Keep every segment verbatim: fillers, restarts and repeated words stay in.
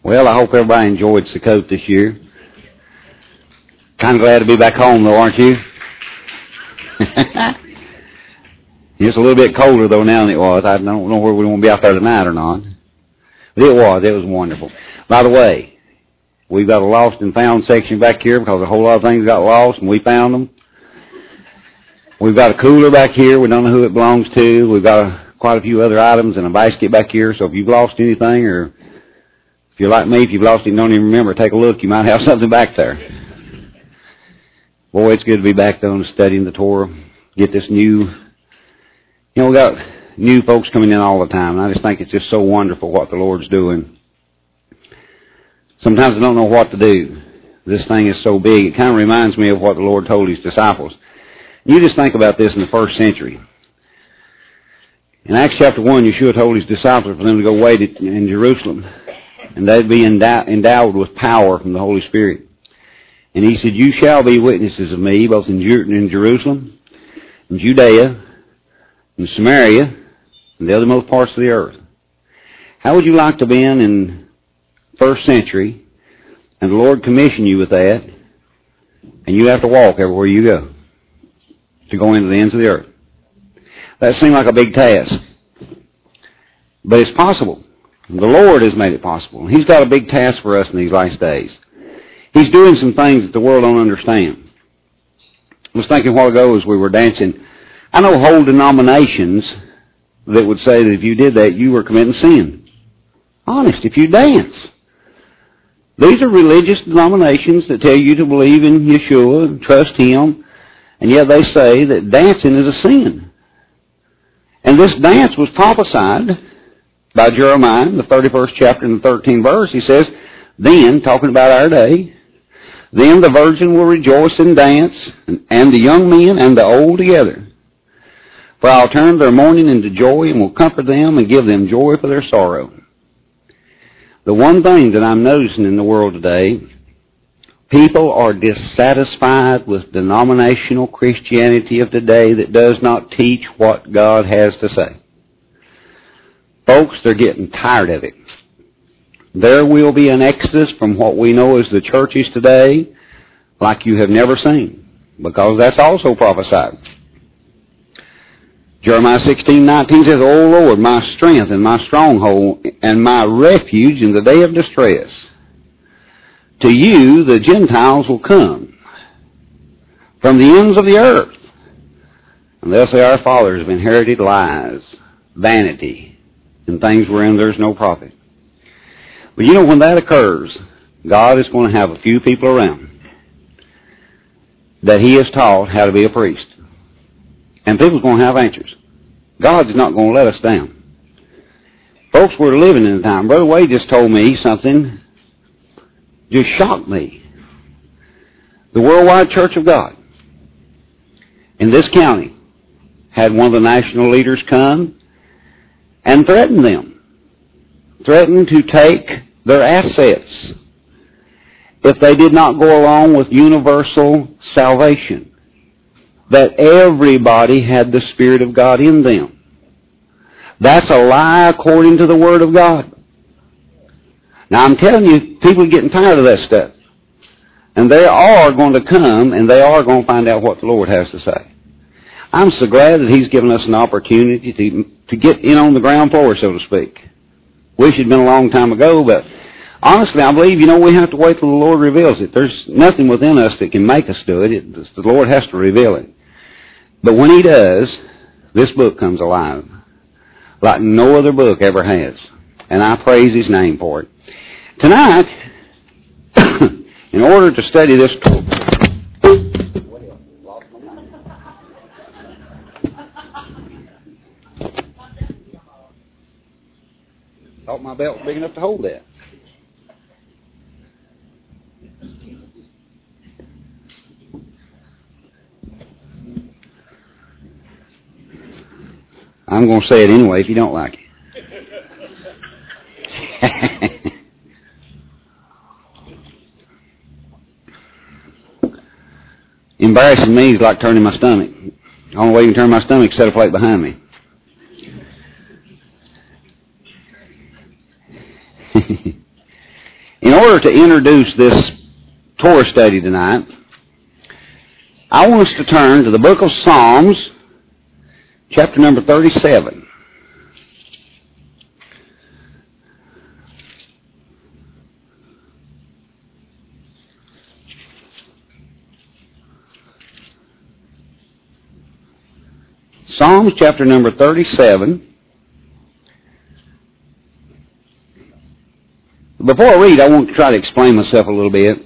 Well, I hope everybody enjoyed Sukkot this year. Kind of glad to be back home, though, aren't you? It's a little bit colder, though, now than it was. I don't know whether we want to be out there tonight or not. But it was. It was wonderful. By the way, we've got a lost and found section back here because a whole lot of things got lost, and we found them. We've got a cooler back here. We don't know who it belongs to. We've got a, quite a few other items in a basket back here. So if you've lost anything, or if you're like me, if you've lost it and don't even remember, take a look. You might have something back there. Boy, it's good to be back, though, and studying the Torah. Get this new, you know, we got new folks coming in all the time, and I just think it's just so wonderful what the Lord's doing. Sometimes I don't know what to do. This thing is so big. It kind of reminds me of what the Lord told His disciples. You just think about this in the first century. In Acts chapter one, Yeshua told His disciples for them to go wait in Jerusalem, and they'd be endowed with power from the Holy Spirit. And He said, you shall be witnesses of Me, both in Jerusalem, in Judea, in Samaria, and the othermost parts of the earth. How would you like to be in in first century, and the Lord commission you with that, and you have to walk everywhere you go to go into the ends of the earth? That seemed like a big task. But it's possible. The Lord has made it possible. He's got a big task for us in these last days. He's doing some things that the world don't understand. I was thinking a while ago as we were dancing, I know whole denominations that would say that if you did that, you were committing sin. Honest, if you dance. These are religious denominations that tell you to believe in Yeshua and trust Him, and yet they say that dancing is a sin. And this dance was prophesied by Jeremiah in the thirty-first chapter and the thirteenth verse. He says, then, talking about our day, then the virgin will rejoice and dance, and, and the young men and the old together. For I'll turn their mourning into joy and will comfort them and give them joy for their sorrow. The one thing that I'm noticing in the world today, people are dissatisfied with denominational Christianity of today that does not teach what God has to say. Folks, they're getting tired of it. There will be an exodus from what we know as the churches today like you have never seen, because that's also prophesied. Jeremiah sixteen nineteen says, O Lord, my strength and my stronghold and my refuge in the day of distress. To you the Gentiles will come from the ends of the earth. And they'll say, our fathers have inherited lies, vanity, and things wherein there's no profit. But you know, when that occurs, God is going to have a few people around that He has taught how to be a priest. And people's going to have answers. God's not going to let us down. Folks, we're living in a time. Brother Wade just told me something just shocked me. The Worldwide Church of God in this county had one of the national leaders come and threaten them. Threatened to take their assets if they did not go along with universal salvation. That everybody had the Spirit of God in them. That's a lie according to the Word of God. Now I'm telling you, people are getting tired of that stuff. And they are going to come and they are going to find out what the Lord has to say. I'm so glad that He's given us an opportunity to, to get in on the ground floor, so to speak. Wish it had been a long time ago, but honestly, I believe, you know, we have to wait till the Lord reveals it. There's nothing within us that can make us do it. it the Lord has to reveal it. But when He does, this book comes alive like no other book ever has. And I praise His name for it. Tonight, in order to study this book, thought my belt was big enough to hold that. I'm going to say it anyway if you don't like it. Embarrassing me is like turning my stomach. The only way you can turn my stomach is set a plate behind me. In order to introduce this Torah study tonight, I want us to turn to the book of Psalms, chapter number thirty-seven. Psalms chapter number thirty-seven. Before I read, I want to try to explain myself a little bit.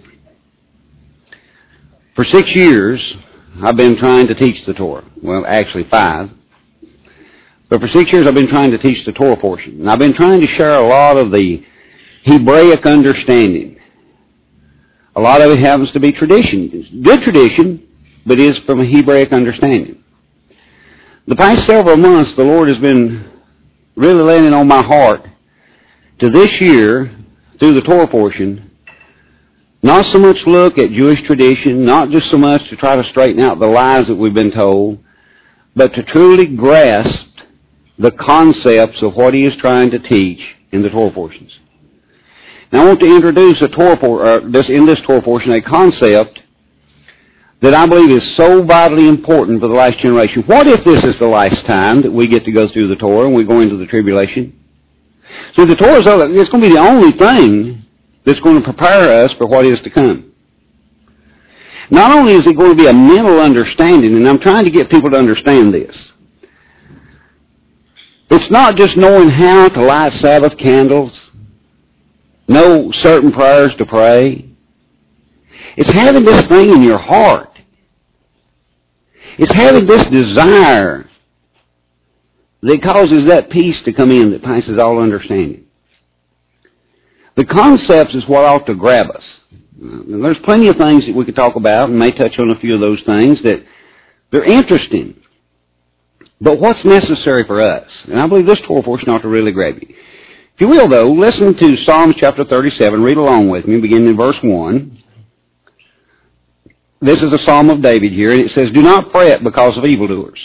For six years, I've been trying to teach the Torah. Well, actually five. But for six years, I've been trying to teach the Torah portion. And I've been trying to share a lot of the Hebraic understanding. A lot of it happens to be tradition. It's good tradition, but is from a Hebraic understanding. The past several months, the Lord has been really laying it on my heart to this year, through the Torah portion, not so much look at Jewish tradition, not just so much to try to straighten out the lies that we've been told, but to truly grasp the concepts of what He is trying to teach in the Torah portions. Now I want to introduce a Torah por- uh, this, in this Torah portion a concept that I believe is so vitally important for the last generation. What if this is the last time that we get to go through the Torah and we go into the tribulation? So the Torah is it's going to be the only thing that's going to prepare us for what is to come. Not only is it going to be a mental understanding, and I'm trying to get people to understand this. It's not just knowing how to light Sabbath candles, know certain prayers to pray. It's having this thing in your heart. It's having this desire that causes that peace to come in that passes all understanding. The concepts is what ought to grab us. And there's plenty of things that we could talk about, and may touch on a few of those things that they're interesting. But what's necessary for us? And I believe this Torah portion ought to really grab you. If you will, though, listen to Psalms chapter thirty-seven. Read along with me, beginning in verse one. This is a psalm of David here, and it says, "Do not fret because of evildoers.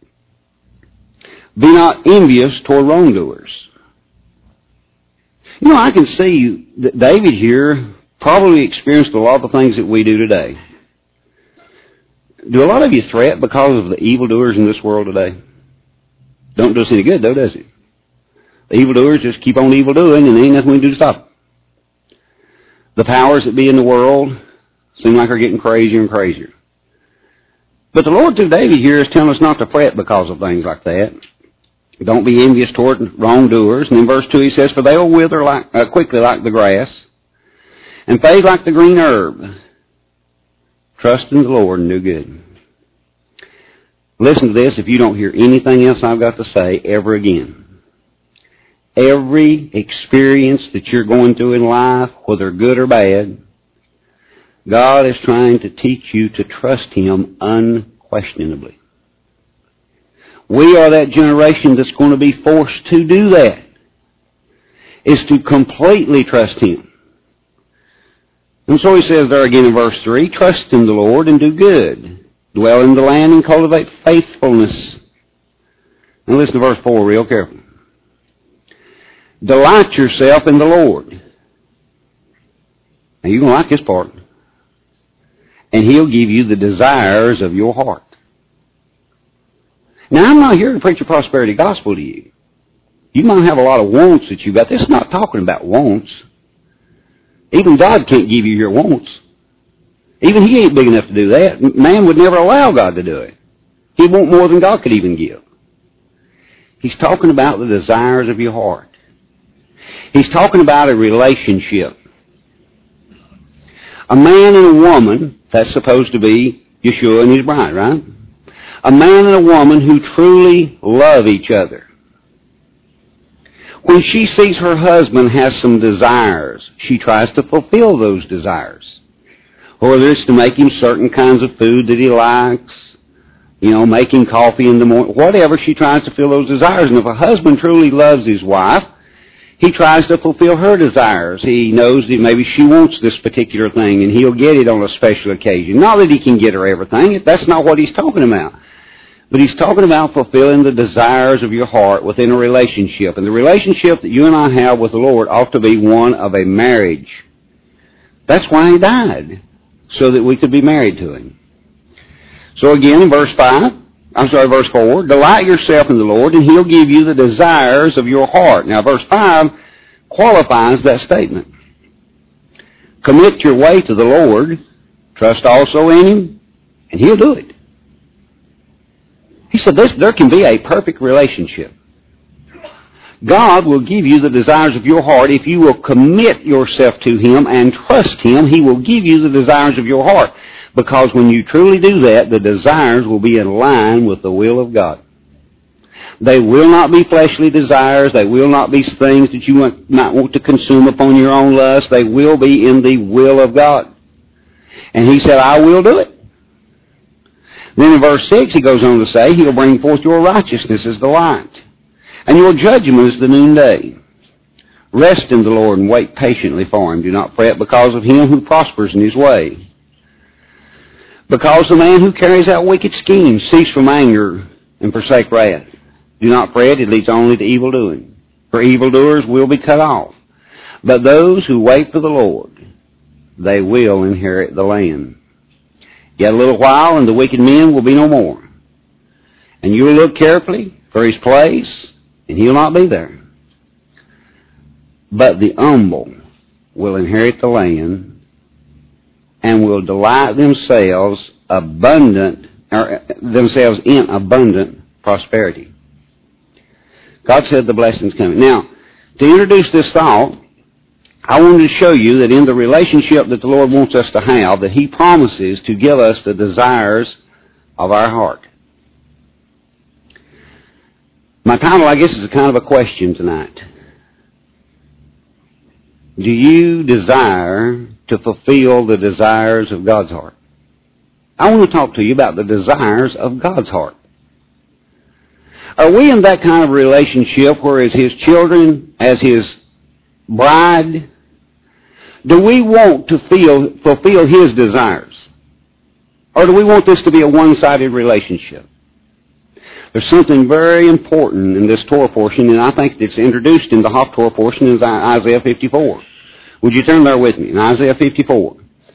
Be not envious toward wrongdoers." You know, I can see that David here probably experienced a lot of the things that we do today. Do a lot of you fret because of the evildoers in this world today? Don't do us any good, though, does it? The evildoers just keep on evildoing, and there ain't nothing we can do to stop them. The powers that be in the world seem like they're getting crazier and crazier. But the Lord through David here is telling us not to fret because of things like that. Don't be envious toward wrongdoers. And in verse two he says, "For they will wither like, uh, quickly like the grass, and fade like the green herb. Trust in the Lord and do good." Listen to this if you don't hear anything else I've got to say ever again. Every experience that you're going through in life, whether good or bad, God is trying to teach you to trust Him unquestionably. We are that generation that's going to be forced to do that, is to completely trust Him. And so he says there again in verse three, "Trust in the Lord and do good. Dwell in the land and cultivate faithfulness." Now listen to verse four real carefully. "Delight yourself in the Lord." Now you're going to like this part. "And He'll give you the desires of your heart." Now, I'm not here to preach a prosperity gospel to you. You might have a lot of wants that you've got. This is not talking about wants. Even God can't give you your wants. Even He ain't big enough to do that. Man would never allow God to do it. He'd want more than God could even give. He's talking about the desires of your heart. He's talking about a relationship. A man and a woman, that's supposed to be Yeshua and His bride, right? A man and a woman who truly love each other. When she sees her husband has some desires, she tries to fulfill those desires. Whether it's to make him certain kinds of food that he likes, you know, making coffee in the morning, whatever, she tries to fulfill those desires. And if a husband truly loves his wife, he tries to fulfill her desires. He knows that maybe she wants this particular thing, and he'll get it on a special occasion. Not that he can get her everything. That's not what he's talking about. But he's talking about fulfilling the desires of your heart within a relationship. And the relationship that you and I have with the Lord ought to be one of a marriage That's why He died, so that we could be married to Him. So again, in verse five, I'm sorry, verse four, delight yourself in the Lord, and He'll give you the desires of your heart. Now, verse five qualifies that statement. Commit your way to the Lord, trust also in Him, and He'll do it. He said this, there can be a perfect relationship. God will give you the desires of your heart if you will commit yourself to Him and trust Him. He will give you the desires of your heart. Because when you truly do that, the desires will be in line with the will of God. They will not be fleshly desires. They will not be things that you want, might want to consume upon your own lust. They will be in the will of God. And He said, I will do it. Then in verse six, He goes on to say, He'll bring forth your righteousness as the light, and your judgment as the noonday. Rest in the Lord and wait patiently for Him. Do not fret because of him who prospers in his way. Because the man who carries out wicked schemes, cease from anger and forsake wrath. Do not fret, it leads only to evil doing. For evildoers will be cut off. But those who wait for the Lord, they will inherit the land. Yet a little while, and the wicked men will be no more. And you will look carefully for his place, and he'll not be there. But the humble will inherit the land, and will delight themselves abundant, or themselves in abundant prosperity. God said the blessing's coming. Now, to introduce this thought, I wanted to show you that in the relationship that the Lord wants us to have, that He promises to give us the desires of our heart. My title, I guess, is a kind of a question tonight. Do you desire to fulfill the desires of God's heart? I want to talk to you about the desires of God's heart. Are we in that kind of relationship where as His children, as His bride, do we want to feel, fulfill His desires? Or do we want this to be a one-sided relationship? There's something very important in this Torah portion, and I think it's introduced in the Haftorah portion in Isaiah fifty-four. Would you turn there with me in Isaiah fifty-four?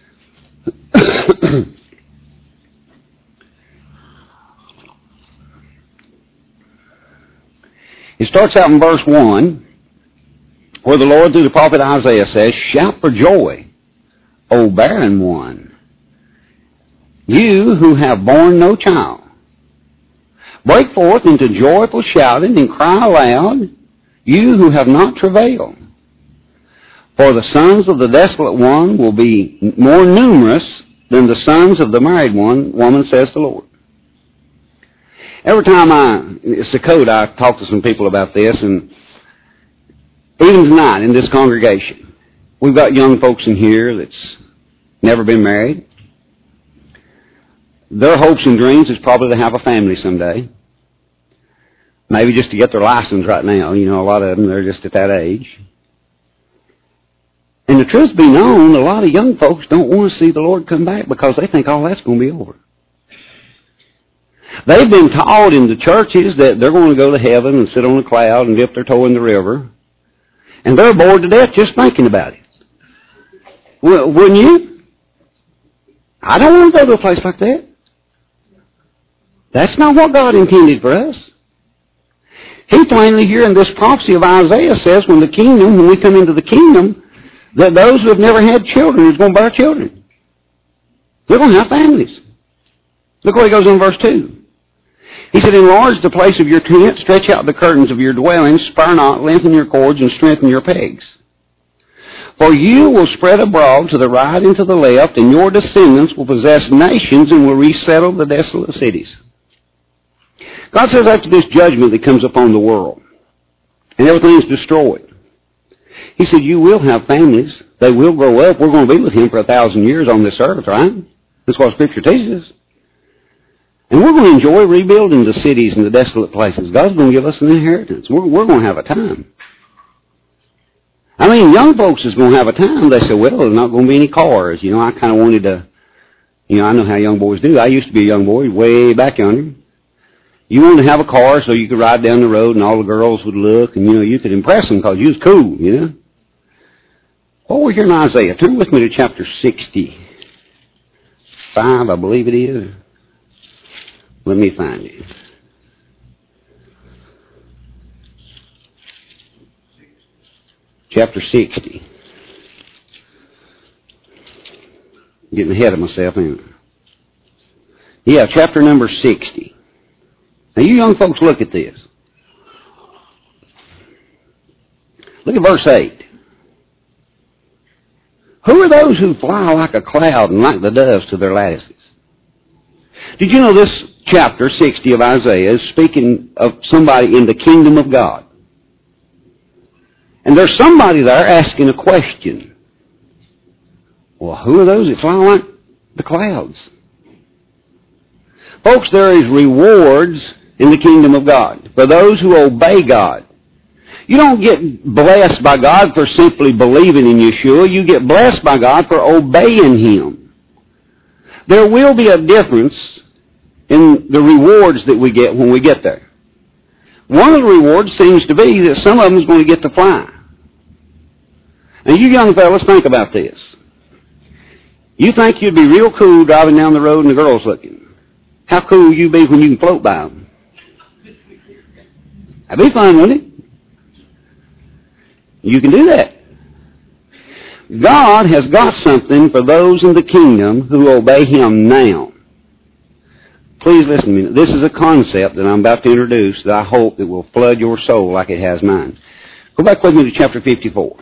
It starts out in verse one, where the Lord through the prophet Isaiah says, Shout for joy, O barren one, you who have borne no child. Break forth into joyful shouting and cry aloud, you who have not travailed. For the sons of the desolate one will be more numerous than the sons of the married one, woman, says the Lord. Every time I, it's Sukkot, I talk to some people about this, and even tonight in this congregation, we've got young folks in here that's never been married. Their hopes and dreams is probably to have a family someday. Maybe just to get their license right now. You know, a lot of them, they're just at that age. And the truth be known, a lot of young folks don't want to see the Lord come back because they think all that's going to be over. They've been taught in the churches that they're going to go to heaven and sit on a cloud and dip their toe in the river. And they're bored to death just thinking about it. Well, wouldn't you? I don't want to go to a place like that. That's not what God intended for us. He plainly here in this prophecy of Isaiah says when the kingdom, when we come into the kingdom, that those who have never had children is going to bear children. They're going to have families. Look what he goes in verse two. He said, Enlarge the place of your tent, stretch out the curtains of your dwelling, spare not, lengthen your cords, and strengthen your pegs. For you will spread abroad to the right and to the left, and your descendants will possess nations and will resettle the desolate cities. God says after this judgment that comes upon the world, and everything is destroyed, He said, you will have families. They will grow up. We're going to be with Him for a thousand years on this earth, right? That's what Scripture teaches us. And we're going to enjoy rebuilding the cities and the desolate places. God's going to give us an inheritance. We're, we're going to have a time. I mean, young folks is going to have a time. They say, well, there's not going to be any cars. You know, I kind of wanted to, you know, I know how young boys do. I used to be a young boy way back yonder. You wanted to have a car so you could ride down the road and all the girls would look and, you know, you could impress them because you was cool, you know. Oh, we're here in Isaiah. Turn with me to chapter sixty-five, I believe it is. Let me find it. Chapter sixty. Getting ahead of myself, ain't I? Yeah, chapter number sixty. Now, you young folks, look at this. Look at verse eight. Who are those who fly like a cloud and like the doves to their lattices? Did you know this chapter sixty of Isaiah is speaking of somebody in the kingdom of God? And there's somebody there asking a question. Well, who are those that fly like the clouds? Folks, there is rewards in the kingdom of God for those who obey God. You don't get blessed by God for simply believing in Yeshua. You get blessed by God for obeying Him. There will be a difference in the rewards that we get when we get there. One of the rewards seems to be that some of them is going to get to fly. Now, you young fellas, think about this. You think you'd be real cool driving down the road and the girl's looking. How cool will you be when you can float by them? That'd be fun, wouldn't it? You can do that. God has got something for those in the kingdom who obey Him now. Please listen to me. This is a concept that I'm about to introduce that I hope that will flood your soul like it has mine. Go back with me to chapter fifty-four.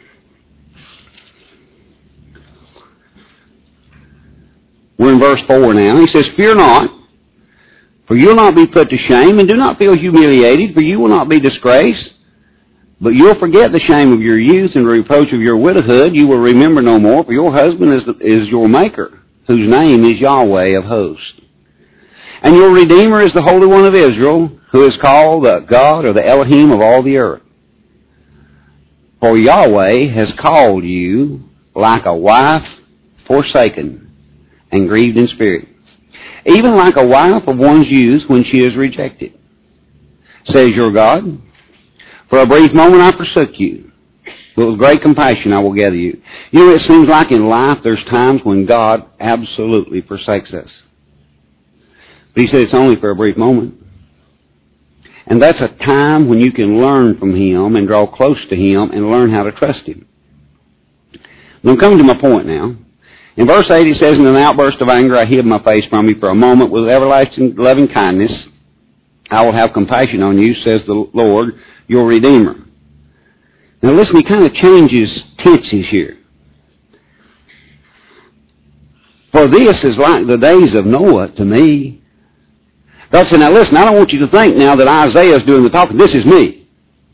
We're in verse four now. He says, "Fear not, for you will not be put to shame, and do not feel humiliated, for you will not be disgraced. But you'll forget the shame of your youth and the reproach of your widowhood. You will remember no more, for your husband is, the, is your Maker, whose name is Yahweh of hosts. And your Redeemer is the Holy One of Israel, who is called the God or the Elohim of all the earth. For Yahweh has called you like a wife forsaken and grieved in spirit, even like a wife of one's youth when she is rejected. Says your God, for a brief moment I forsook you, but with great compassion I will gather you." You know, it seems like in life there's times when God absolutely forsakes us. But He said it's only for a brief moment. And that's a time when you can learn from Him and draw close to Him and learn how to trust Him. I'm coming to my point now. In verse eight it says, "In an outburst of anger I hid my face from you for a moment. With everlasting loving kindness I will have compassion on you, says the Lord, your Redeemer." Now listen, He kind of changes tenses here. "For this is like the days of Noah to me." God said, now listen, I don't want you to think now that Isaiah is doing the talking. This is me.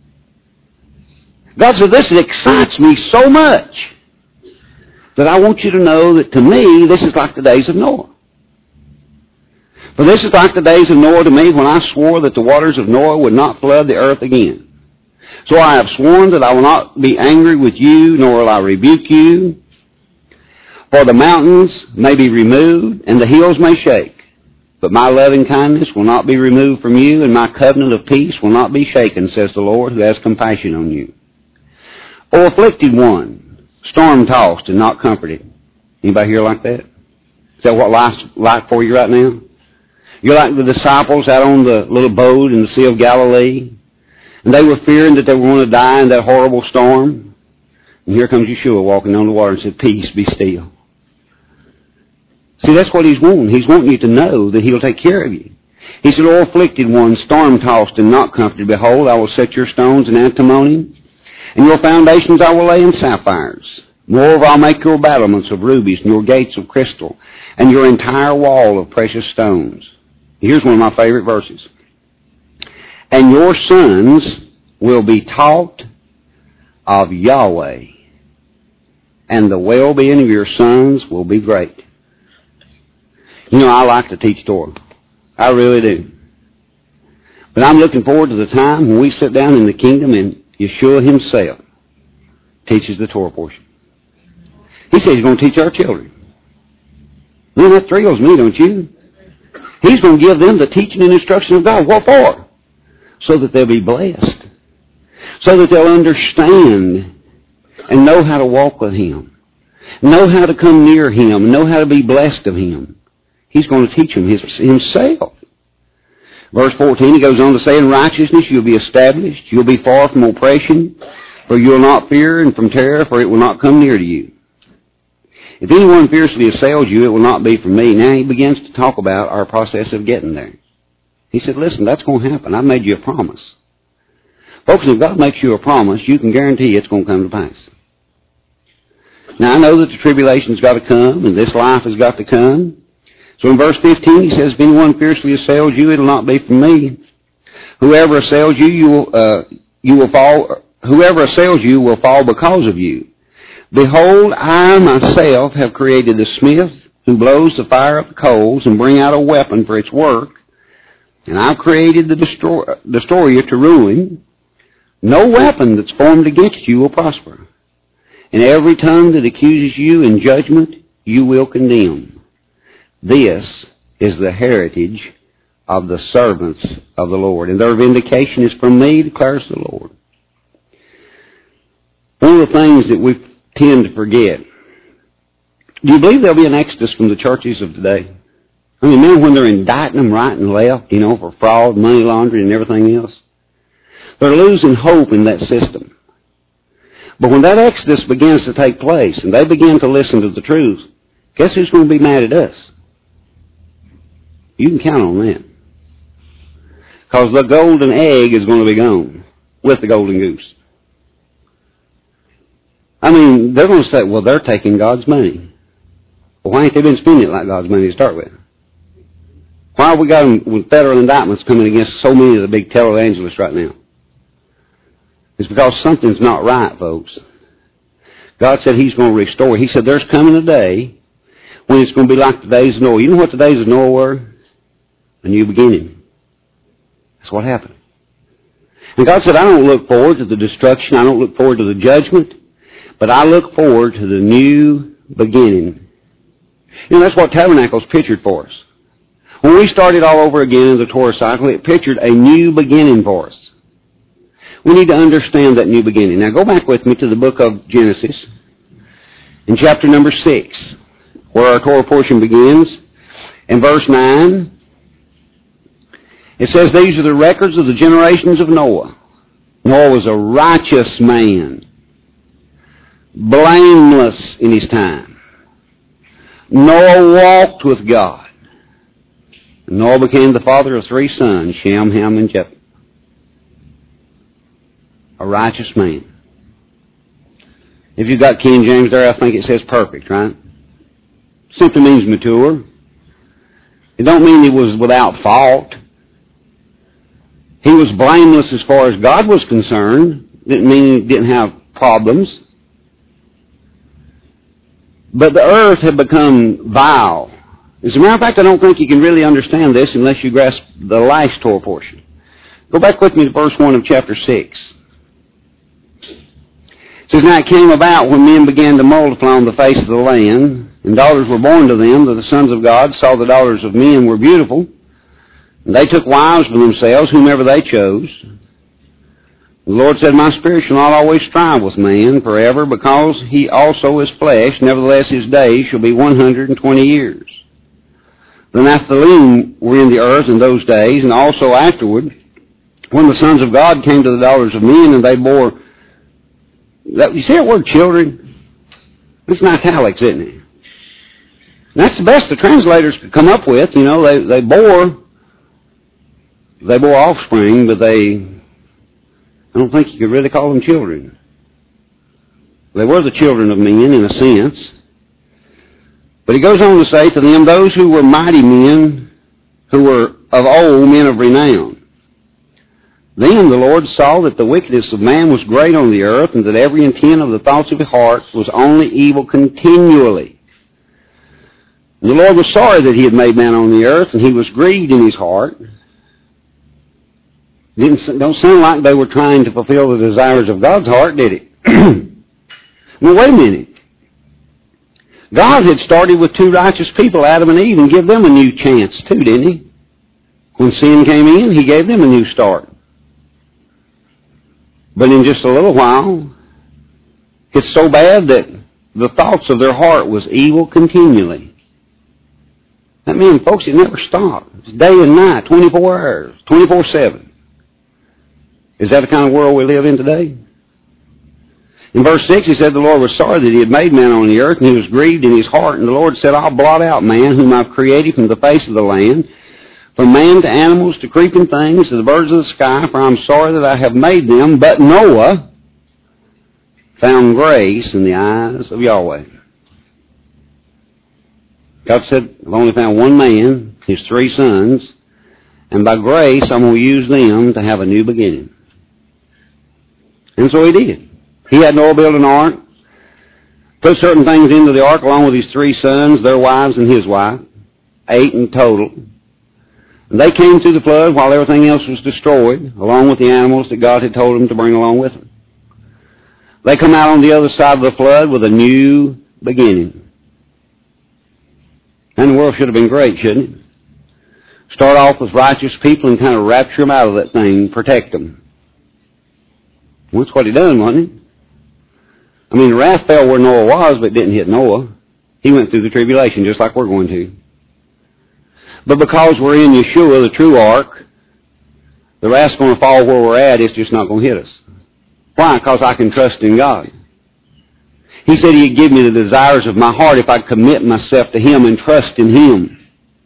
God said, this excites me so much that I want you to know that to me, this is like the days of Noah. "For this is like the days of Noah to me, when I swore that the waters of Noah would not flood the earth again. So I have sworn that I will not be angry with you, nor will I rebuke you. For the mountains may be removed, and the hills may shake. But my loving kindness will not be removed from you, and my covenant of peace will not be shaken, says the Lord, who has compassion on you. O afflicted one, storm-tossed and not comforted." Anybody here like that? Is that what life's like for you right now? You're like the disciples out on the little boat in the Sea of Galilee, and they were fearing that they were going to die in that horrible storm. And here comes Yeshua walking on the water and said, "Peace, be still." See, that's what He's wanting. He's wanting you to know that He'll take care of you. He said, "O afflicted one, storm-tossed and not comforted, behold, I will set your stones in antimony, and your foundations I will lay in sapphires. Moreover, I'll make your battlements of rubies, and your gates of crystal, and your entire wall of precious stones." Here's one of my favorite verses. "And your sons will be taught of Yahweh, and the well-being of your sons will be great." You know, I like to teach Torah. I really do. But I'm looking forward to the time when we sit down in the kingdom and Yeshua Himself teaches the Torah portion. He says He's going to teach our children. Man, that thrills me, don't you? He's going to give them the teaching and instruction of God. What for? So that they'll be blessed. So that they'll understand and know how to walk with Him, know how to come near Him, know how to be blessed of Him, He's going to teach them his, Himself. Verse fourteen, he goes on to say, in righteousness you'll be established, you'll be far from oppression, for you'll not fear, and from terror, for it will not come near to you. If anyone fiercely assails you, it will not be from me. Now he begins to talk about our process of getting there. He said, listen, that's going to happen. I made you a promise. Folks, if God makes you a promise, you can guarantee it's going to come to pass. Now I know that the tribulation's got to come, and this life has got to come. So in verse fifteen, he says, if anyone fiercely assails you, it will not be from me. Whoever assails you, you will, uh, you will fall. Whoever assails you will fall because of you. Behold, I myself have created the smith who blows the fire up the coals and bring out a weapon for its work. And I've created the destroy, destroyer to ruin. No weapon that's formed against you will prosper. And every tongue that accuses you in judgment, you will condemn. This is the heritage of the servants of the Lord, and their vindication is from me, declares the Lord. One of the things that we tend to forget, do you believe there'll be an exodus from the churches of today? I mean, man, when they're indicting them right and left, you know, for fraud, money laundering, and everything else, they're losing hope in that system. But when that exodus begins to take place, and they begin to listen to the truth, guess who's going to be mad at us? You can count on that. Because the golden egg is going to be gone with the golden goose. I mean, they're going to say, well, they're taking God's money. Well, why ain't they been spending it like God's money to start with? Why have we got them with federal indictments coming against so many of the big televangelists right now? It's because something's not right, folks. God said He's going to restore. He said there's coming a day when it's going to be like the days of Noah. You know what the days of Noah were? A new beginning. That's what happened. And God said, I don't look forward to the destruction. I don't look forward to the judgment. But I look forward to the new beginning. You know, that's what Tabernacle's pictured for us. When we started all over again in the Torah cycle, it pictured a new beginning for us. We need to understand that new beginning. Now go back with me to the book of Genesis in chapter number six, where our Torah portion begins. In verse nine, it says, these are the records of the generations of Noah. Noah was a righteous man, blameless in his time. Noah walked with God. Noah became the father of three sons, Shem, Ham, and Japheth. A righteous man. If you've got King James there, I think it says perfect, right? Simply means mature. It don't mean he was without fault. He was blameless as far as God was concerned. Didn't mean he didn't have problems. But the earth had become vile. As a matter of fact, I don't think you can really understand this unless you grasp the last Torah portion. Go back with me to verse one of chapter six. It says, now it came about when men began to multiply on the face of the land, and daughters were born to them, that the sons of God saw the daughters of men were beautiful, and they took wives for themselves, whomever they chose. The Lord said, my spirit shall not always strive with man forever, because he also is flesh. Nevertheless, his days shall be one hundred and twenty years. The Nephilim were in the earth in those days, and also afterward, when the sons of God came to the daughters of men, and they bore... That, you see that word children? It's in italics, isn't it? And that's the best the translators could come up with. You know, they, they bore... They bore offspring, but they... I don't think you could really call them children. They were the children of men, in a sense. But he goes on to say, to them, those who were mighty men, who were of old men of renown. Then the Lord saw that the wickedness of man was great on the earth, and that every intent of the thoughts of his heart was only evil continually. And the Lord was sorry that he had made man on the earth, and he was grieved in his heart. Didn't don't sound like they were trying to fulfill the desires of God's heart, did it? Well, wait a minute. God had started with two righteous people, Adam and Eve, and give them a new chance too, didn't he? When sin came in, he gave them a new start. But in just a little while, It's so bad that the thoughts of their heart was evil continually. That means, folks, it never stopped. It's day and night, twenty-four hours, twenty-four seven. Is that the kind of world we live in today? In verse six, he said the Lord was sorry that he had made man on the earth, and he was grieved in his heart. And the Lord said, I'll blot out man, whom I've created from the face of the land, from man to animals to creeping things to the birds of the sky, for I'm sorry that I have made them. But Noah found grace in the eyes of Yahweh. God said, I've only found one man, his three sons, and by grace I'm going to use them to have a new beginning. And so he did. He had Noah build an ark, put certain things into the ark along with his three sons, their wives and his wife, eight in total. And they came through the flood while everything else was destroyed, along with the animals that God had told them to bring along with them. They come out on the other side of the flood with a new beginning. And the world should have been great, shouldn't it? Start off with righteous people and kind of rapture them out of that thing, protect them. Well, that's what he done, wasn't he? I mean, the wrath fell where Noah was, but it didn't hit Noah. He went through the tribulation just like we're going to. But because we're in Yeshua, the true ark, the wrath's going to fall where we're at. It's just not going to hit us. Why? Because I can trust in God. He said He'd give me the desires of my heart if I commit myself to Him and trust in Him.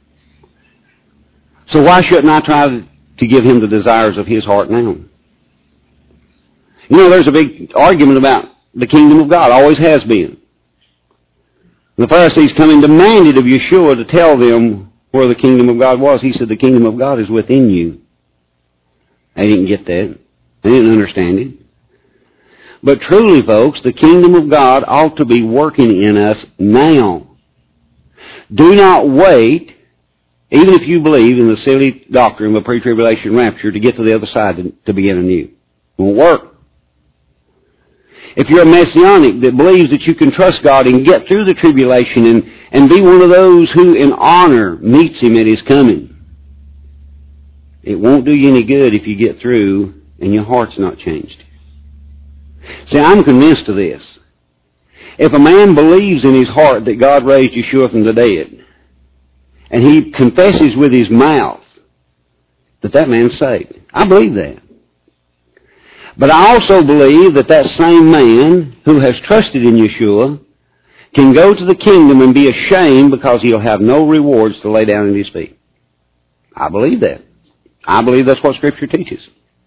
So why shouldn't I try to give Him the desires of His heart now? You know, there's a big argument about the kingdom of God. Always has been. The Pharisees come and demanded of Yeshua to tell them where the kingdom of God was. He said, the kingdom of God is within you. They didn't get that. They didn't understand it. But truly, folks, the kingdom of God ought to be working in us now. Do not wait, even if you believe in the silly doctrine of a pre-tribulation rapture, to get to the other side to, to begin anew. It won't work. If you're a messianic that believes that you can trust God and get through the tribulation and, and be one of those who in honor meets Him at His coming, it won't do you any good if you get through and your heart's not changed. See, I'm convinced of this. If a man believes in his heart that God raised Yeshua from the dead, and he confesses with his mouth that that man's saved, I believe that. But I also believe that that same man who has trusted in Yeshua can go to the kingdom and be ashamed because he'll have no rewards to lay down at His feet. I believe that. I believe that's what Scripture teaches.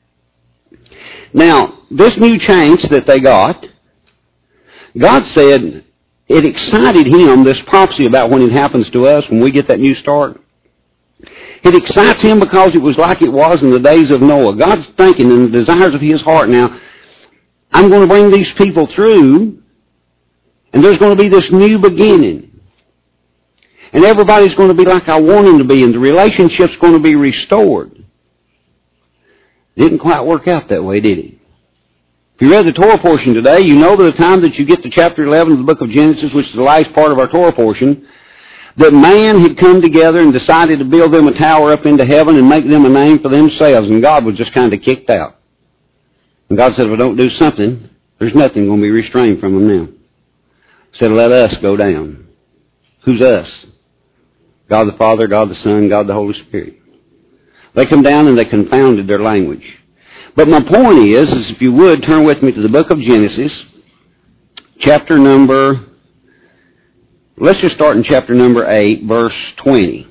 Now, this new chance that they got, God said it excited Him, this prophecy about when it happens to us, when we get that new start. It excites Him because it was like it was in the days of Noah. God's thinking in the desires of His heart now, I'm going to bring these people through, and there's going to be this new beginning. And everybody's going to be like I want them to be, and the relationship's going to be restored. Didn't quite work out that way, did it? If you read the Torah portion today, you know by the time that you get to chapter eleven of the book of Genesis, which is the last part of our Torah portion, that man had come together and decided to build them a tower up into heaven and make them a name for themselves, and God was just kind of kicked out. And God said, if I don't do something, there's nothing going to be restrained from them now. He said, let us go down. Who's us? God the Father, God the Son, God the Holy Spirit. They come down and they confounded their language. But my point is, is if you would, turn with me to the book of Genesis, chapter number, let's just start in chapter number eight, verse twenty.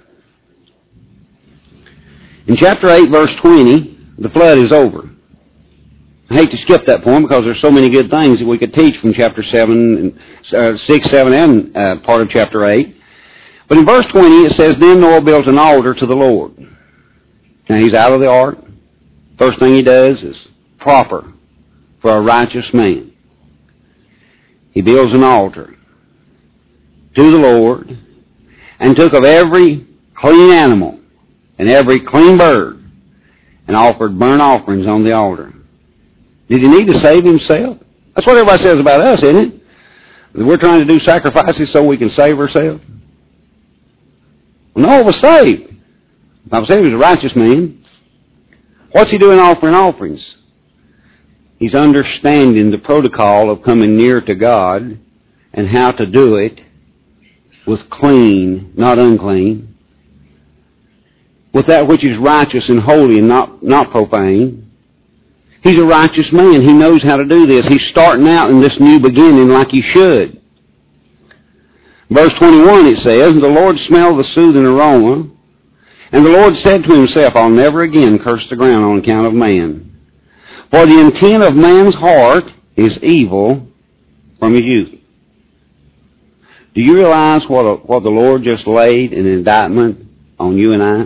In chapter eight, verse twenty, the flood is over. I hate to skip that point because there's so many good things that we could teach from chapter seven, and, uh, six, seven, and uh, part of chapter eight. But in verse twenty, it says, then Noah built an altar to the Lord. Now, he's out of the ark. First thing he does is proper for a righteous man. He builds an altar to the Lord and took of every clean animal and every clean bird and offered burnt offerings on the altar. Did he need to save himself? That's what everybody says about us, isn't it? That we're trying to do sacrifices so we can save ourselves. Well, Noah was saved. I was saying he was a righteous man. What's he doing offering offerings? He's understanding the protocol of coming near to God and how to do it with clean, not unclean, with that which is righteous and holy and not, not profane. He's a righteous man. He knows how to do this. He's starting out in this new beginning like he should. Verse twenty-one it says, "And the Lord smelled the soothing aroma, and the Lord said to himself, I'll never again curse the ground on account of man. For the intent of man's heart is evil from his youth." Do you realize what, a, what the Lord just laid an indictment on you and I?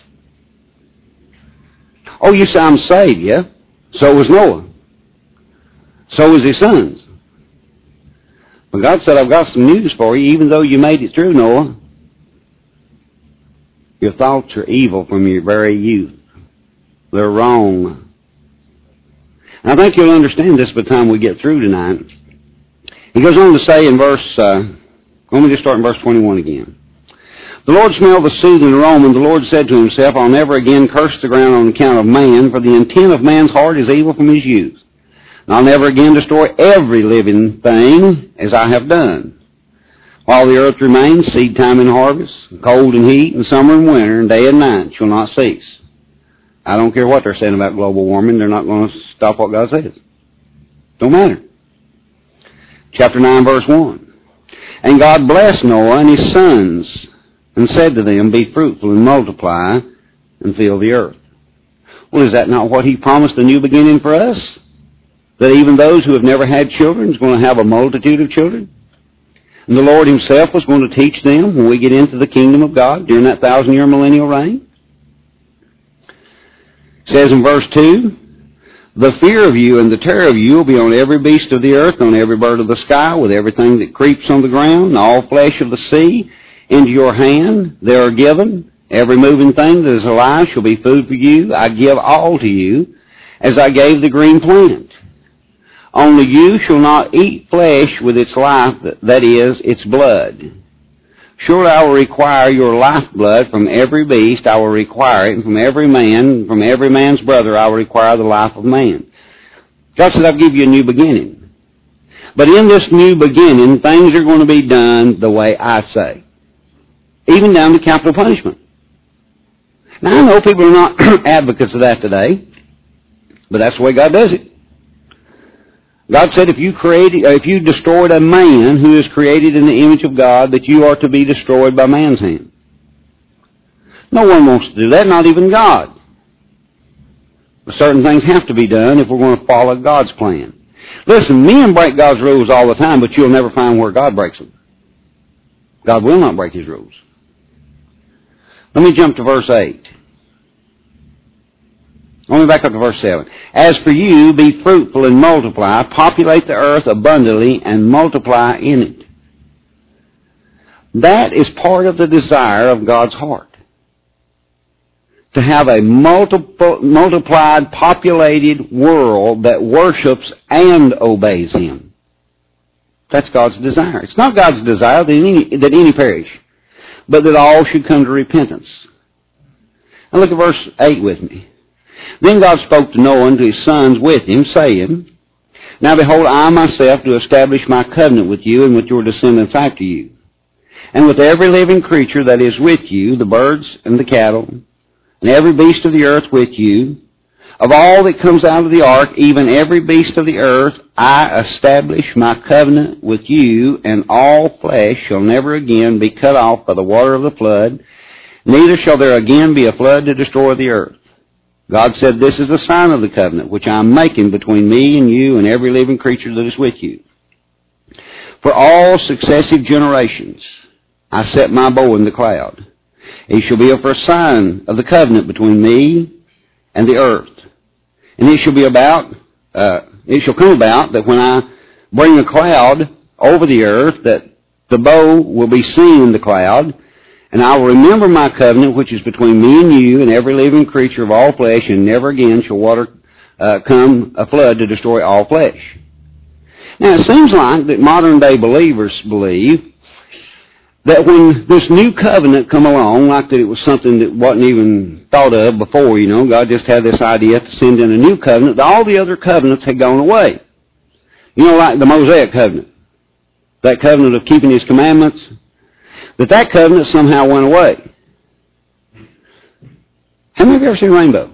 Oh, you say I'm saved, yeah? So was Noah. So was his sons. But God said, I've got some news for you. Even though you made it through, Noah, your thoughts are evil from your very youth. They're wrong. And I think you'll understand this by the time we get through tonight. He goes on to say in verse, uh, let me just start in verse twenty-one again. "The Lord smelled the soothing aroma, and the Lord said to himself, I'll never again curse the ground on account of man, for the intent of man's heart is evil from his youth. And I'll never again destroy every living thing as I have done. While the earth remains, seed time and harvest, cold and heat, and summer and winter, and day and night shall not cease." I don't care what they're saying about global warming. They're not going to stop what God says. Don't matter. Chapter nine, verse one. "And God blessed Noah and his sons, and said to them, Be fruitful and multiply, and fill the earth." Well, is that not what he promised a new beginning for us? That even those who have never had children is going to have a multitude of children? And the Lord himself was going to teach them when we get into the kingdom of God during that thousand-year millennial reign? It says in verse two, "The fear of you and the terror of you will be on every beast of the earth, on every bird of the sky, with everything that creeps on the ground, and all flesh of the sea. Into your hand they are given. Every moving thing that is alive shall be food for you. I give all to you, as I gave the green plant. Only you shall not eat flesh with its life, that is, its blood. Surely I will require your lifeblood from every beast. I will require it, and from every man, from every man's brother, I will require the life of man." God said, I'll give you a new beginning. But in this new beginning, things are going to be done the way I say. Even down to capital punishment. Now, I know people are not advocates of that today, but that's the way God does it. God said if you created, if you destroyed a man who is created in the image of God, that you are to be destroyed by man's hand. No one wants to do that, not even God. But certain things have to be done if we're going to follow God's plan. Listen, men break God's rules all the time, but you'll never find where God breaks them. God will not break his rules. Let me jump to verse eight. Let me back up to verse seven. "As for you, be fruitful and multiply, populate the earth abundantly, and multiply in it." That is part of the desire of God's heart. To have a multiple, multiplied, populated world that worships and obeys him. That's God's desire. It's not God's desire that any, that any perish, but that all should come to repentance. Now look at verse eight with me. "Then God spoke to Noah and to his sons with him, saying, Now behold, I myself do establish my covenant with you and with your descendants after you, and with every living creature that is with you, the birds and the cattle, and every beast of the earth with you. Of all that comes out of the ark, even every beast of the earth, I establish my covenant with you, and all flesh shall never again be cut off by the water of the flood, neither shall there again be a flood to destroy the earth. God said, This is the sign of the covenant which I am making between me and you and every living creature that is with you. For all successive generations I set my bow in the cloud. It shall be for a sign of the covenant between me and the earth. And it shall be about, uh, it shall come about that when I bring a cloud over the earth, that the bow will be seen in the cloud, and I will remember my covenant, which is between me and you and every living creature of all flesh, and never again shall water uh, come a flood to destroy all flesh. Now, it seems like that modern-day believers believe that when this new covenant come along, like that it was something that wasn't even thought of before, you know, God just had this idea to send in a new covenant, that all the other covenants had gone away. You know, like the Mosaic covenant, that covenant of keeping His commandments, that that covenant somehow went away. How many of you ever seen a rainbow?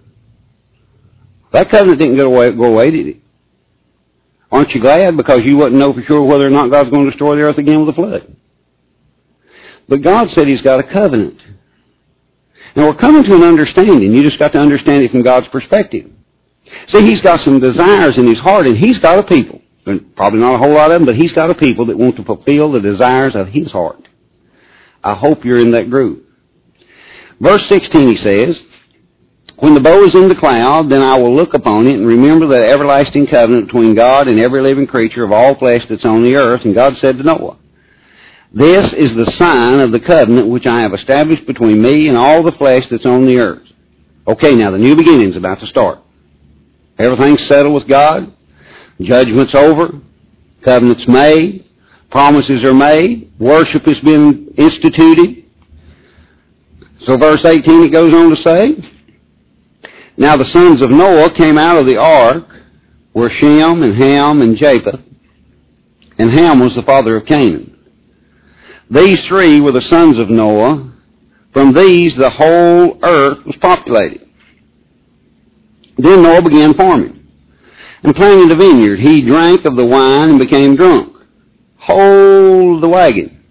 That covenant didn't go away, go away, did it? Aren't you glad? Because you wouldn't know for sure whether or not God's going to destroy the earth again with a flood. But God said He's got a covenant. Now we're coming to an understanding. You just got to understand it from God's perspective. See, He's got some desires in His heart, and He's got a people. Probably not a whole lot of them, but He's got a people that want to fulfill the desires of His heart. I hope you're in that group. Verse sixteen, He says, when the bow is in the cloud, then I will look upon it and remember the everlasting covenant between God and every living creature of all flesh that's on the earth. And God said to Noah, this is the sign of the covenant which I have established between me and all the flesh that's on the earth. Okay, now the new beginning's about to start. Everything's settled with God. Judgment's over. Covenant's made. Promises are made. Worship has been instituted. So verse eighteen, it goes on to say, now the sons of Noah came out of the ark were Shem and Ham and Japheth, and Ham was the father of Canaan. These three were the sons of Noah. From these the whole earth was populated. Then Noah began farming and planting a vineyard. He drank of the wine and became drunk. Hold the wagon.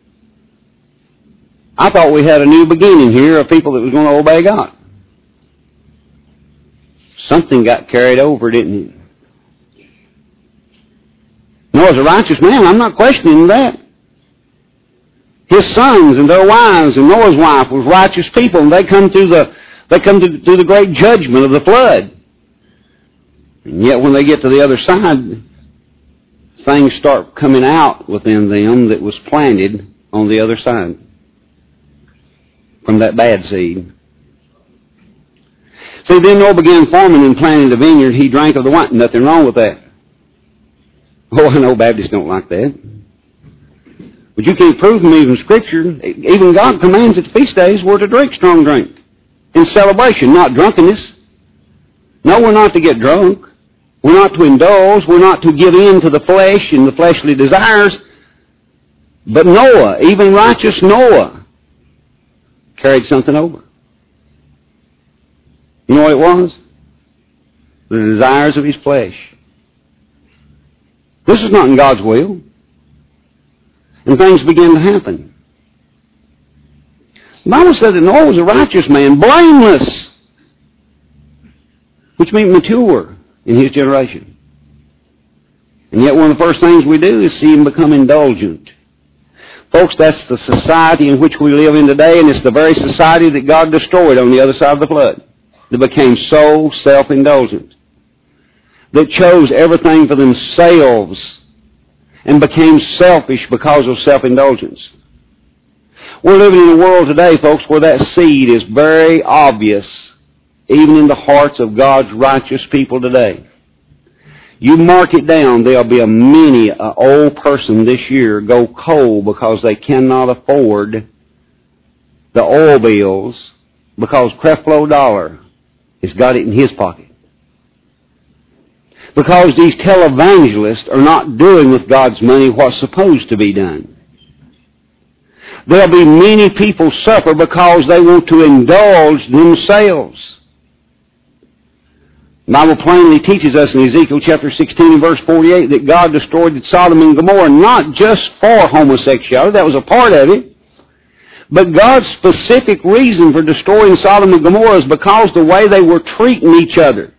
I thought we had a new beginning here of people that was going to obey God. Something got carried over, didn't it? Noah's a righteous man. I'm not questioning that. His sons and their wives and Noah's wife was righteous people, and they come through the they come to, through the great judgment of the flood. And yet when they get to the other side, things start coming out within them that was planted on the other side from that bad seed. See, then Noah began farming and planting the vineyard. He drank of the wine. Nothing wrong with that. Oh, I know Baptists don't like that. But you can't prove from even Scripture. Even God commands at feast days we're to drink strong drink. In celebration, not drunkenness. No, we're not to get drunk. We're not to indulge. We're not to give in to the flesh and the fleshly desires. But Noah, even righteous Noah, carried something over. You know what it was? The desires of his flesh. This is not in God's will. And things began to happen. The Bible said that Noah was a righteous man, blameless, which means mature in his generation. And yet one of the first things we do is see him become indulgent. Folks, that's the society in which we live in today, and it's the very society that God destroyed on the other side of the flood. That became so self-indulgent, that chose everything for themselves and became selfish because of self-indulgence. We're living in a world today, folks, where that seed is very obvious, even in the hearts of God's righteous people today. You mark it down, there'll be a many an old person this year go cold because they cannot afford the oil bills because Creflo Dollar has got it in his pocket. Because these televangelists are not doing with God's money what's supposed to be done. There'll be many people suffer because they want to indulge themselves. The Bible plainly teaches us in Ezekiel chapter sixteen and verse forty-eight that God destroyed Sodom and Gomorrah not just for homosexuality, that was a part of it, but God's specific reason for destroying Sodom and Gomorrah is because the way they were treating each other.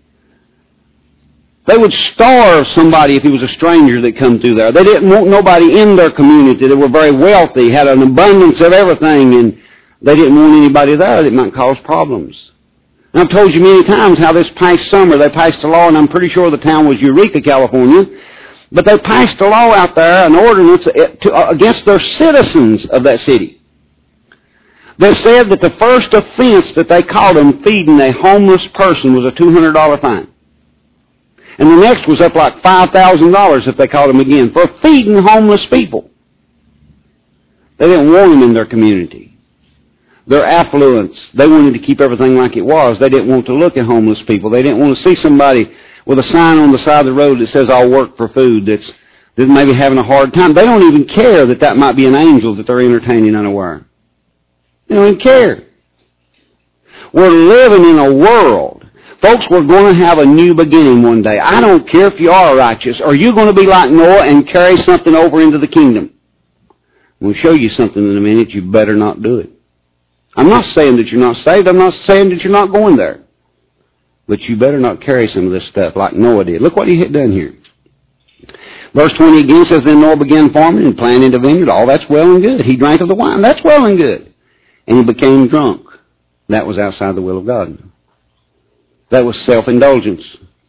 They would starve somebody if he was a stranger that come through there. They didn't want nobody in their community. They were very wealthy, had an abundance of everything, and they didn't want anybody there that might cause problems. And I've told you many times how this past summer they passed a law, and I'm pretty sure the town was Eureka, California, but they passed a law out there, an ordinance to, against their citizens of that city. They said that the first offense that they caught them feeding a homeless person was a two hundred dollars fine. And the next was up like five thousand dollars if they caught them again for feeding homeless people. They didn't want them in their community. Their affluence, they wanted to keep everything like it was. They didn't want to look at homeless people. They didn't want to see somebody with a sign on the side of the road that says, I'll work for food, that's, that's maybe having a hard time. They don't even care that that might be an angel that they're entertaining unaware. They don't even care. We're living in a world. Folks, we're going to have a new beginning one day. I don't care if you are righteous. Are you going to be like Noah and carry something over into the kingdom? We'll show you something in a minute. You better not do it. I'm not saying that you're not saved. I'm not saying that you're not going there. But you better not carry some of this stuff like Noah did. Look what he had done here. Verse twenty again says, Then Noah began farming and planting a vineyard. All that's well and good. He drank of the wine. That's well and good. And he became drunk. That was outside the will of God. That was self-indulgence.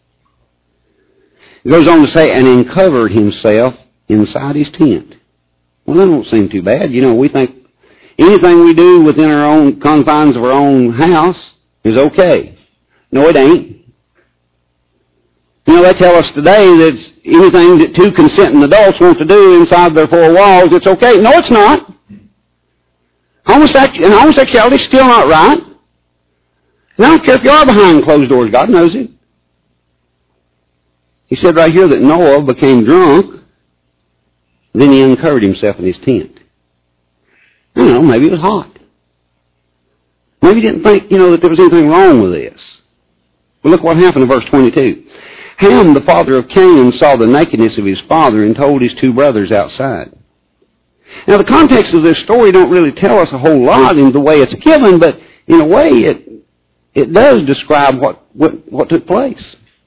It goes on to say, and uncovered himself inside his tent. Well, that don't seem too bad. You know, we think anything we do within our own confines of our own house is okay. No, it ain't. You know, they tell us today that anything that two consenting adults want to do inside their four walls, it's okay. No, it's not. Homosexuality, and homosexuality is still not right. And I don't care if you are behind closed doors. God knows it. He said right here that Noah became drunk. Then he uncovered himself in his tent. I don't know, maybe it was hot. Maybe he didn't think, you know, that there was anything wrong with this. But look what happened in verse twenty-two. Ham, the father of Canaan, saw the nakedness of his father and told his two brothers outside. Now, the context of this story don't really tell us a whole lot in the way it's given, but in a way it it does describe what, what, what took place.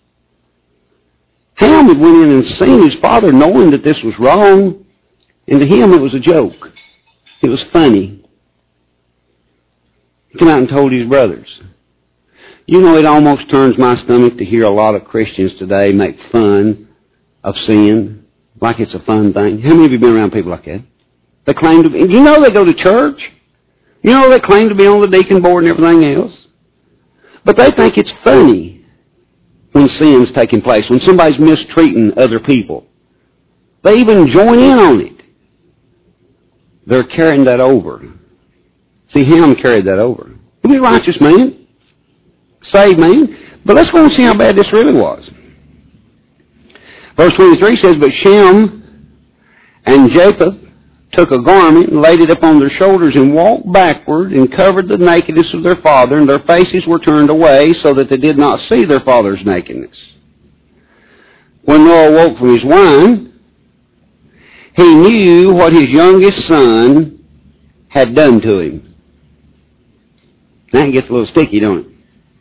Ham had went in and seen his father knowing that this was wrong, and to him it was a joke. It was funny. He came out and told his brothers. You know, it almost turns my stomach to hear a lot of Christians today make fun of sin, like it's a fun thing. How many of you have been around people like that? They claim to be, you know they go to church. You know they claim to be on the deacon board and everything else. But they think it's funny when sin's taking place, when somebody's mistreating other people. They even join in on it. They're carrying that over. See, Ham carried that over. He was a righteous man, saved man. But let's go and see how bad this really was. Verse twenty-three says, But Shem and Japheth took a garment and laid it upon their shoulders and walked backward and covered the nakedness of their father, and their faces were turned away so that they did not see their father's nakedness. When Noah woke from his wine, he knew what his youngest son had done to him. Now it gets a little sticky, don't it?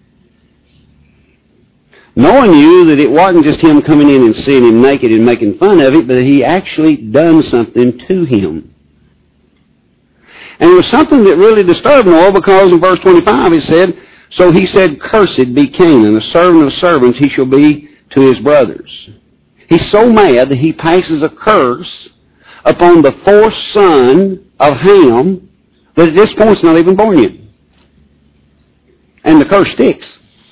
Noah knew that it wasn't just him coming in and seeing him naked and making fun of it, but he actually done something to him. And it was something that really disturbed Noah, because in verse twenty-five it said, So he said, Cursed be Canaan, a servant of servants he shall be to his brothers. He's so mad that he passes a curse upon the fourth son of Ham that at this point is not even born yet. And the curse sticks.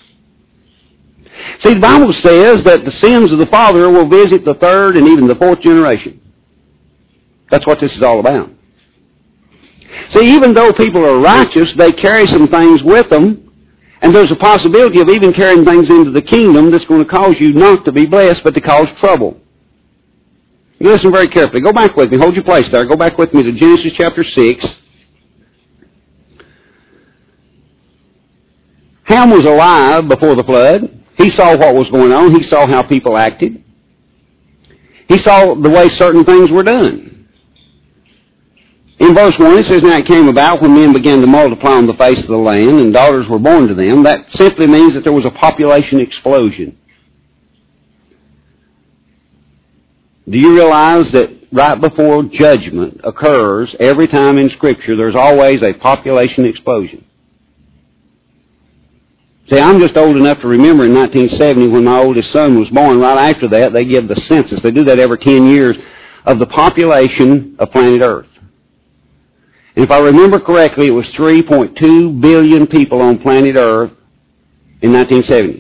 See, the Bible says that the sins of the father will visit the third and even the fourth generation. That's what this is all about. See, even though people are righteous, they carry some things with them, and there's a possibility of even carrying things into the kingdom that's going to cause you not to be blessed, but to cause trouble. You listen very carefully. Go back with me. Hold your place there. Go back with me to Genesis chapter six. Ham was alive before the flood. He saw what was going on. He saw how people acted. He saw the way certain things were done. In verse one, it says, Now it came about when men began to multiply on the face of the land, and daughters were born to them. That simply means that there was a population explosion. Do you realize that right before judgment occurs, every time in Scripture, there's always a population explosion? See, I'm just old enough to remember in nineteen seventy when my oldest son was born. Right after that, they give the census. They do that every ten years of the population of planet Earth. And if I remember correctly, it was three point two billion people on planet Earth in nineteen seventy.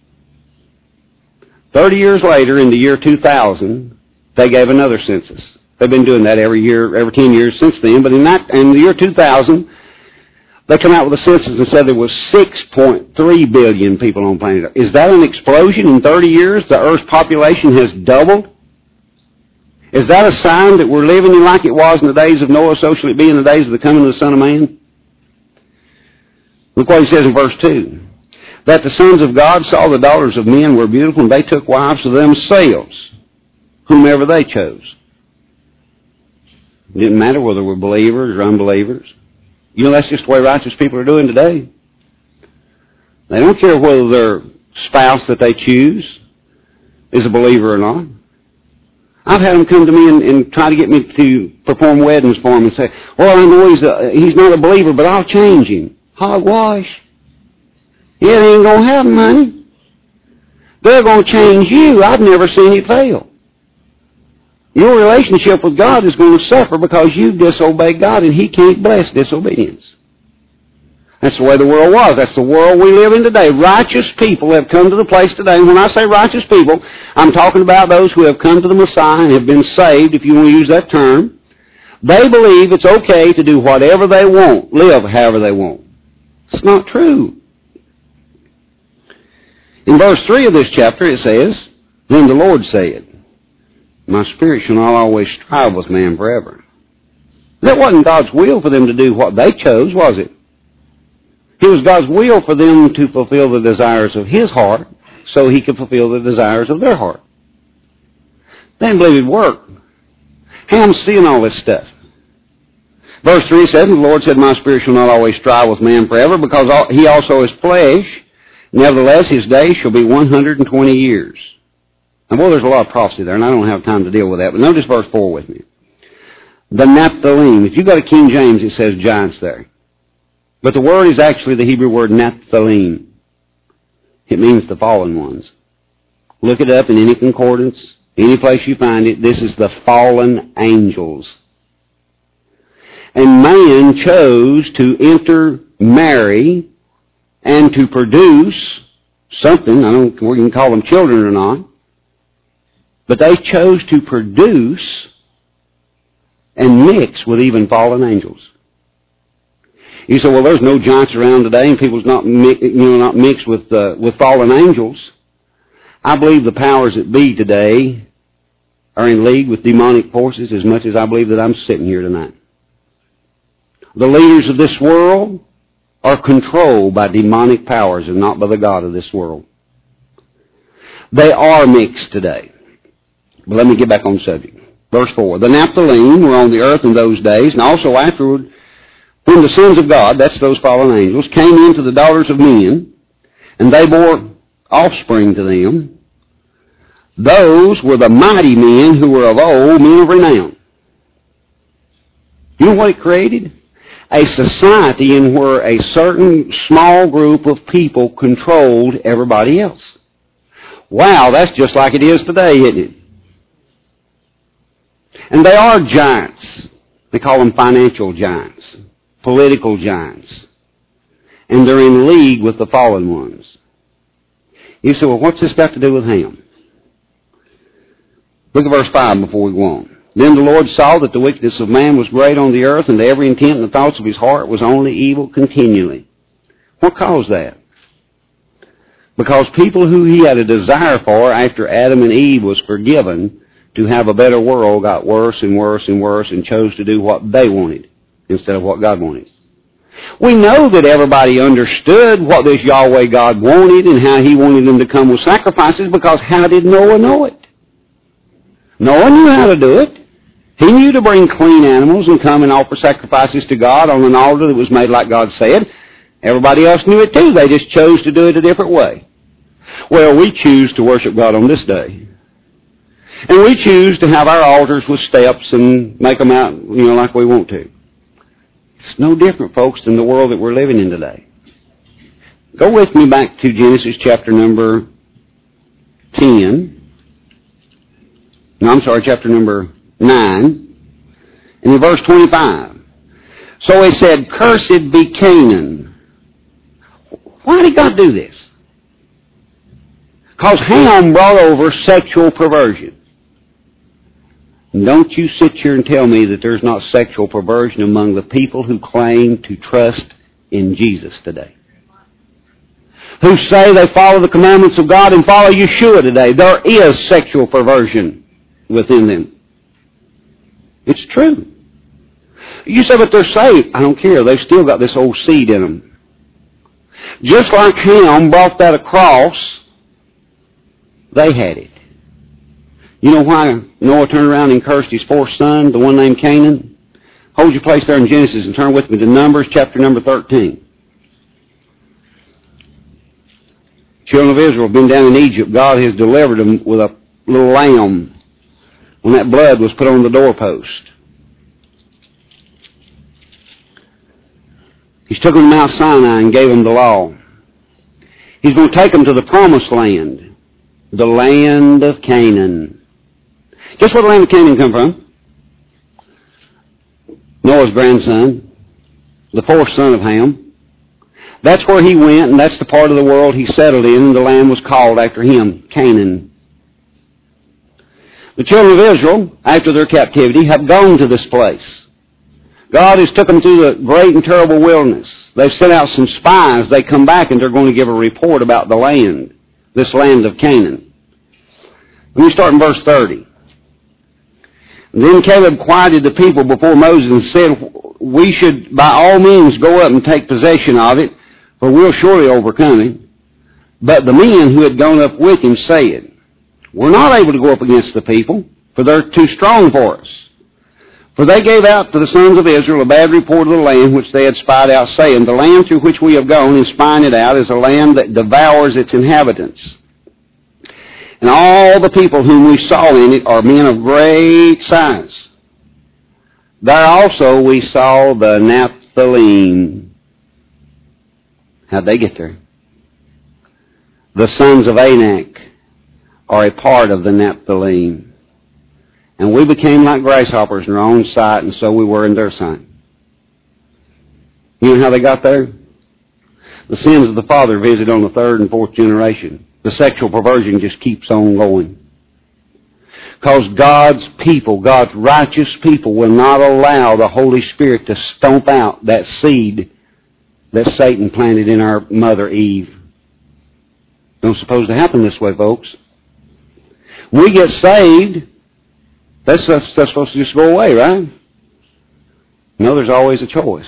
Thirty years later, in the year two thousand, they gave another census They've been doing that every year, every ten years since then. But in that, in the year two thousand, they come out with a census and said there was six point three billion people on planet Earth. Is that an explosion in thirty years? The Earth's population has doubled? Is that a sign that we're living in like it was in the days of Noah, so shall it be in the days of the coming of the Son of Man? Look what he says in verse two. That the sons of God saw the daughters of men were beautiful, and they took wives for themselves, whomever they chose. It didn't matter whether we're believers or unbelievers. You know, that's just the way righteous people are doing today. They don't care whether their spouse that they choose is a believer or not. I've had them come to me and, and try to get me to perform weddings for them and say, well, I know he's, a, he's not a believer, but I'll change him. Hogwash. Yeah, they ain't going to have money. They're going to change you. I've never seen it fail. Your relationship with God is going to suffer because you've disobeyed God, and He can't bless disobedience. That's the way the world was. That's the world we live in today. Righteous people have come to the place today. And when I say righteous people, I'm talking about those who have come to the Messiah and have been saved, if you want to use that term. They believe it's okay to do whatever they want, live however they want. It's not true. In verse three of this chapter it says, Then the Lord said, My spirit shall not always strive with man forever. That wasn't God's will for them to do what they chose, was it? It was God's will for them to fulfill the desires of His heart so He could fulfill the desires of their heart. They didn't believe it'd work. Ham's seeing all this stuff. Verse three says, And the Lord said, My spirit shall not always strive with man forever, because He also is flesh. Nevertheless, His days shall be one hundred twenty years. And boy, there's a lot of prophecy there, and I don't have time to deal with that. But notice verse four with me. The Naphthalim. If you go to King James, it says giants there. But the word is actually the Hebrew word Naphthalim. It means the fallen ones. Look it up in any concordance, any place you find it. This is the fallen angels. And man chose to intermarry and to produce something. I don't know whether you can call them children or not. But they chose to produce and mix with even fallen angels. You say, well, there's no giants around today, and people's not, you know, not mixed with uh, with fallen angels. I believe the powers that be today are in league with demonic forces as much as I believe that I'm sitting here tonight. The leaders of this world are controlled by demonic powers and not by the God of this world. They are mixed today. But let me get back on the subject. Verse four. The Naphthalim were on the earth in those days, and also afterward, when the sons of God, that's those fallen angels, came into the daughters of men, and they bore offspring to them. Those were the mighty men who were of old, men of renown. You know what it created? A society in where a certain small group of people controlled everybody else. Wow, that's just like it is today, isn't it? And they are giants. They call them financial giants, political giants. And they're in league with the fallen ones. You say, well, what's this got to do with Ham? Look at verse five before we go on. Then the Lord saw that the wickedness of man was great on the earth, and that every intent and the thoughts of his heart was only evil continually. What caused that? Because people who he had a desire for after Adam and Eve was forgiven to have a better world got worse and worse and worse and chose to do what they wanted instead of what God wanted. We know that everybody understood what this Yahweh God wanted and how He wanted them to come with sacrifices, because how did Noah know it? Noah knew how to do it. He knew to bring clean animals and come and offer sacrifices to God on an altar that was made like God said. Everybody else knew it too. They just chose to do it a different way. Well, we choose to worship God on this day. And we choose to have our altars with steps and make them out, you know, like we want to. It's no different, folks, than the world that we're living in today. Go with me back to Genesis chapter number ten. No, I'm sorry, chapter number nine. And in verse twenty-five. So he said, Cursed be Canaan. Why did God do this? Because Ham brought over sexual perversion. And don't you sit here and tell me that there's not sexual perversion among the people who claim to trust in Jesus today. Who say they follow the commandments of God and follow Yeshua today. There is sexual perversion within them. It's true. You say, but they're saved. I don't care. They've still got this old seed in them. Just like Ham brought that across, they had it. You know why Noah turned around and cursed his fourth son, the one named Canaan? Hold your place there in Genesis and turn with me to Numbers chapter number thirteen. Children of Israel have been down in Egypt. God has delivered them with a little lamb when that blood was put on the doorpost. He's took them to Mount Sinai and gave them the law. He's going to take them to the promised land, the land of Canaan. Guess where the land of Canaan come from? Noah's grandson, the fourth son of Ham. That's where he went, and that's the part of the world he settled in, and the land was called after him, Canaan. The children of Israel, after their captivity, have gone to this place. God has took them through the great and terrible wilderness. They've sent out some spies. They come back, and they're going to give a report about the land, this land of Canaan. Let me start in verse thirty. Then Caleb quieted the people before Moses and said, we should by all means go up and take possession of it, for we'll surely overcome him. But the men who had gone up with him said, we're not able to go up against the people, for they're too strong for us. For they gave out to the sons of Israel a bad report of the land which they had spied out, saying, the land through which we have gone and spying it out is a land that devours its inhabitants. And all the people whom we saw in it are men of great size. There also we saw the Naphthalim. How'd they get there? The sons of Anak are a part of the Naphthalim. And we became like grasshoppers in our own sight, and so we were in their sight. You know how they got there? The sins of the father visit on the third and fourth generation. The sexual perversion just keeps on going. Because God's people, God's righteous people, will not allow the Holy Spirit to stomp out that seed that Satan planted in our mother Eve. Don't suppose to happen this way, folks. We get saved, that's, that's, that's supposed to just go away, right? No, there's always a choice.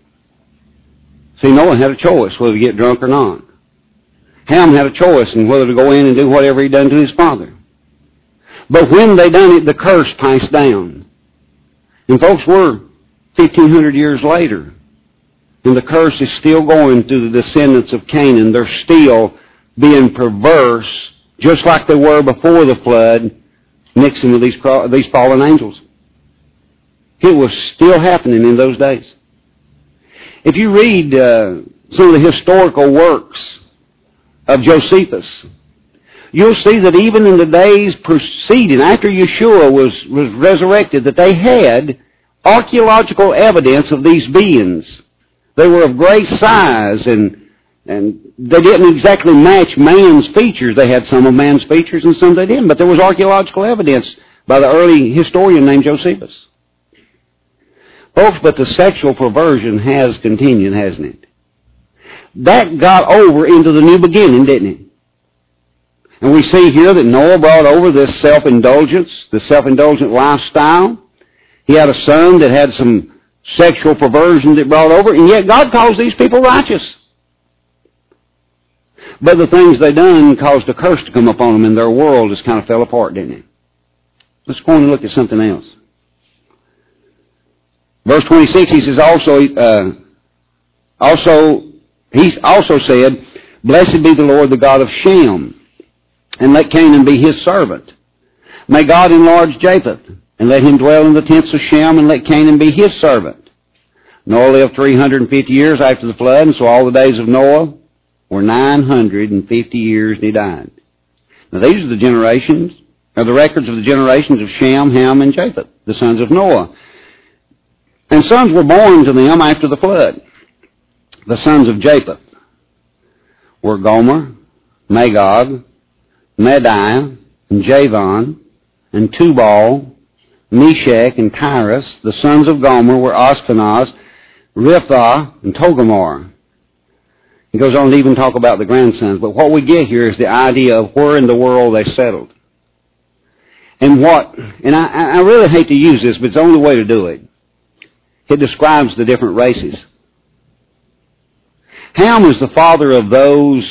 See, Noah had a choice whether to get drunk or not. Ham had a choice in whether to go in and do whatever he'd done to his father. But when they done it, the curse passed down. And folks, we're fifteen hundred years later, and the curse is still going through the descendants of Canaan. They're still being perverse, just like they were before the flood, mixing with these, these fallen angels. It was still happening in those days. If you read uh, some of the historical works of Josephus, you'll see that even in the days preceding, after Yeshua was, was resurrected, that they had archaeological evidence of these beings. They were of great size, and and they didn't exactly match man's features. They had some of man's features and some they didn't, but there was archaeological evidence by the early historian named Josephus. Folks, but the sexual perversion has continued, hasn't it? That got over into the new beginning, didn't it? And we see here that Noah brought over this self-indulgence, the self-indulgent lifestyle. He had a son that had some sexual perversion that brought over, and yet God calls these people righteous. But the things they done caused a curse to come upon them, and their world just kind of fell apart, didn't it? Let's go on and look at something else. Verse twenty-six, he says, also, uh, also, he also said, blessed be the Lord, the God of Shem, and let Canaan be his servant. May God enlarge Japheth, and let him dwell in the tents of Shem, and let Canaan be his servant. Noah lived three hundred fifty years after the flood, and so all the days of Noah were nine hundred fifty years, and he died. Now these are the generations, are the records of the generations of Shem, Ham, and Japheth, the sons of Noah. And sons were born to them after the flood. The sons of Japheth were Gomer, Magog, Madai, and Javan, and Tubal, Meshach, and Tyrus. The sons of Gomer were Ashpenaz, Riphath, and Togarmah. He goes on to even talk about the grandsons. But what we get here is the idea of where in the world they settled. And what, and I, I really hate to use this, but it's the only way to do it. It describes the different races. Ham is the father of those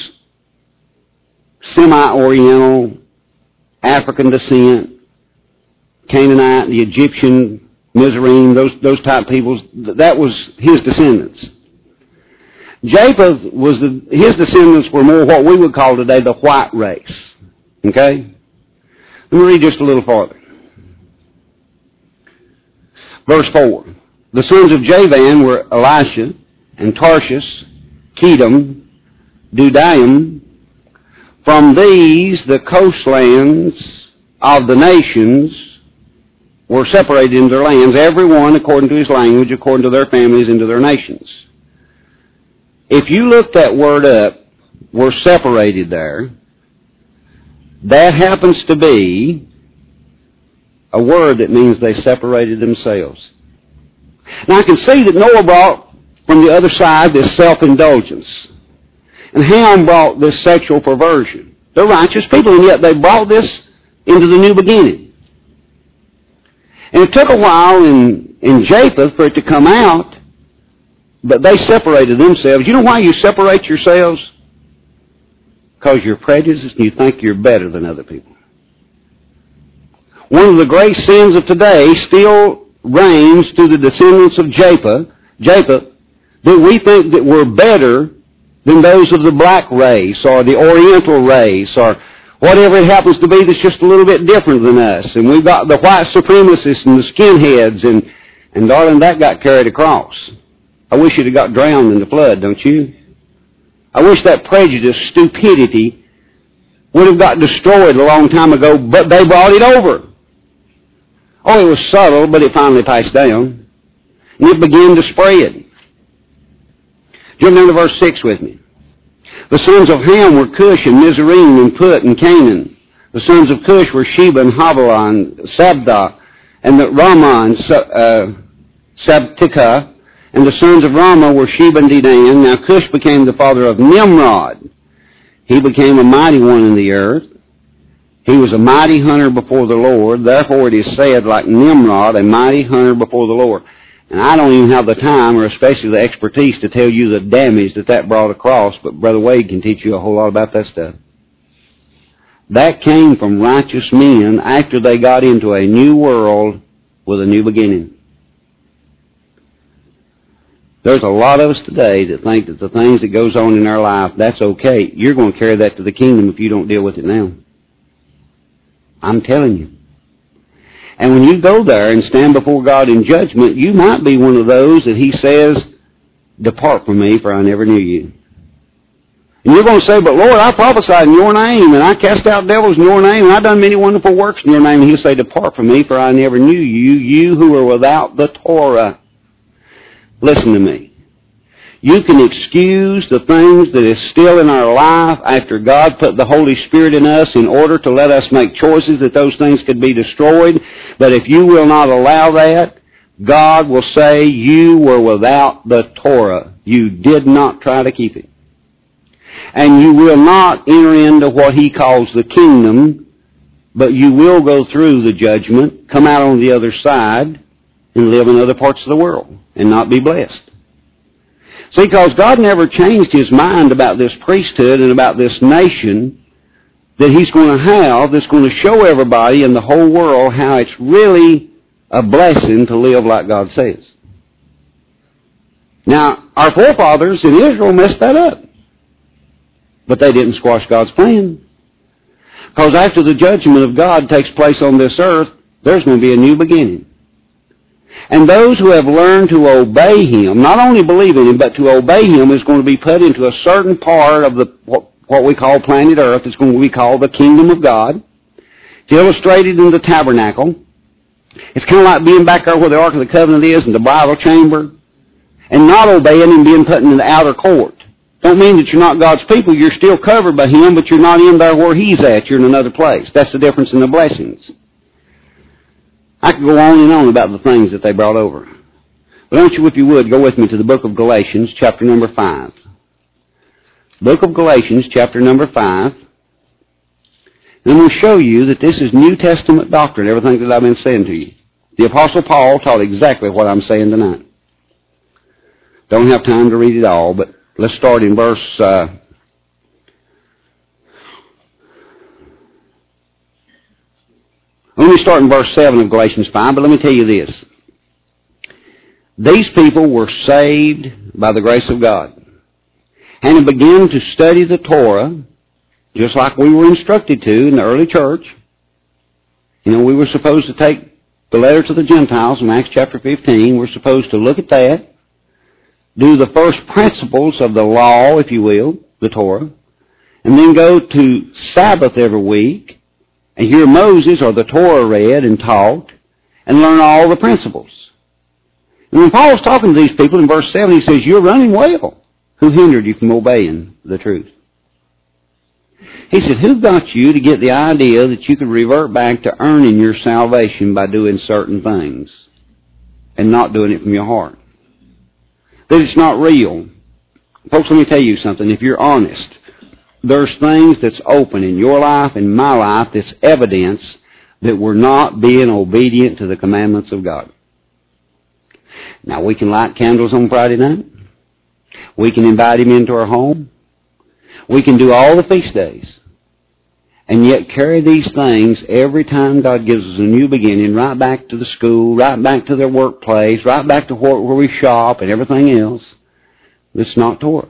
semi-Oriental, African descent, Canaanite, the Egyptian, Mizraim, those, those type peoples. That was his descendants. Japheth was the, his descendants were more what we would call today the white race. Okay? Let me read just a little farther. Verse four. The sons of Javan were Elisha and Tarshish, Kedem, Dudaim. From these, the coastlands of the nations were separated into their lands, every one according to his language, according to their families, into their nations. If you look that word up, we're separated there. That happens to be a word that means they separated themselves. Now I can see that Noah brought from the other side this self-indulgence. And Ham brought this sexual perversion. They're righteous people, and yet they brought this into the new beginning. And it took a while in, in Japheth for it to come out, but they separated themselves. You know why you separate yourselves? Because you're prejudiced and you think you're better than other people. One of the great sins of today still reigns through the descendants of Japheth, Japheth, that we think that we're better than those of the black race or the Oriental race or whatever it happens to be that's just a little bit different than us. And we've got the white supremacists and the skinheads, and, and darling, that got carried across. I wish it had got drowned in the flood, don't you? I wish that prejudice, stupidity, would have got destroyed a long time ago, but they brought it over. Oh, it was subtle, but it finally passed down. And it began to spread. Jump down to verse six with me. The sons of Ham were Cush and Mizraim and Put and Canaan. The sons of Cush were Sheba and Havilah and Sabda and the Ramah and uh, Sabtikah. And the sons of Ramah were Sheba and Dedan. Now Cush became the father of Nimrod. He became a mighty one in the earth. He was a mighty hunter before the Lord. Therefore it is said, like Nimrod, a mighty hunter before the Lord. And I don't even have the time or especially the expertise to tell you the damage that that brought across, but Brother Wade can teach you a whole lot about that stuff. That came from righteous men after they got into a new world with a new beginning. There's a lot of us today that think that the things that goes on in our life, that's okay. You're going to carry that to the kingdom if you don't deal with it now. I'm telling you. And when you go there and stand before God in judgment, you might be one of those that He says, depart from me, for I never knew you. And you're going to say, but Lord, I prophesied in your name, and I cast out devils in your name, and I've done many wonderful works in your name. And He'll say, depart from me, for I never knew you, you who are without the Torah. Listen to me. You can excuse the things that is still in our life after God put the Holy Spirit in us in order to let us make choices that those things could be destroyed. But if you will not allow that, God will say you were without the Torah. You did not try to keep it. And you will not enter into what He calls the kingdom, but you will go through the judgment, come out on the other side, and live in other parts of the world and not be blessed. See, because God never changed His mind about this priesthood and about this nation that He's going to have, that's going to show everybody in the whole world how it's really a blessing to live like God says. Now, our forefathers in Israel messed that up. But they didn't squash God's plan. Because after the judgment of God takes place on this earth, there's going to be a new beginning. And those who have learned to obey Him, not only believe in Him, but to obey Him, is going to be put into a certain part of the what, what we call planet Earth. It's going to be called the kingdom of God. It's illustrated in the tabernacle. It's kind of like being back there where the Ark of the Covenant is in the bridal chamber, and not obeying and being put in the outer court. Don't mean that you're not God's people. You're still covered by Him, but you're not in there where He's at. You're in another place. That's the difference in the blessings. I could go on and on about the things that they brought over. But I want you, if you would, go with me to the book of Galatians, chapter number five. Book of Galatians, chapter number five. And we'll show you that this is New Testament doctrine, everything that I've been saying to you. The Apostle Paul taught exactly what I'm saying tonight. Don't have time to read it all, but let's start in verse... Uh, let me start in verse seven of Galatians five, but let me tell you this. These people were saved by the grace of God. And they began to study the Torah, just like we were instructed to in the early church. You know, we were supposed to take the letter to the Gentiles in Acts chapter fifteen. We're supposed to look at that, do the first principles of the law, if you will, the Torah, and then go to Sabbath every week and hear Moses or the Torah read and taught and learn all the principles. And when Paul's talking to these people in verse seven, he says, you're running well. Who hindered you from obeying the truth? He said, who got you to get the idea that you could revert back to earning your salvation by doing certain things and not doing it from your heart? That it's not real. Folks, let me tell you something. If you're honest, there's things that's open in your life and my life that's evidence that we're not being obedient to the commandments of God. Now, we can light candles on Friday night. We can invite Him into our home. We can do all the feast days. And yet carry these things every time God gives us a new beginning, right back to the school, right back to their workplace, right back to where, where we shop and everything else. It's not Torah.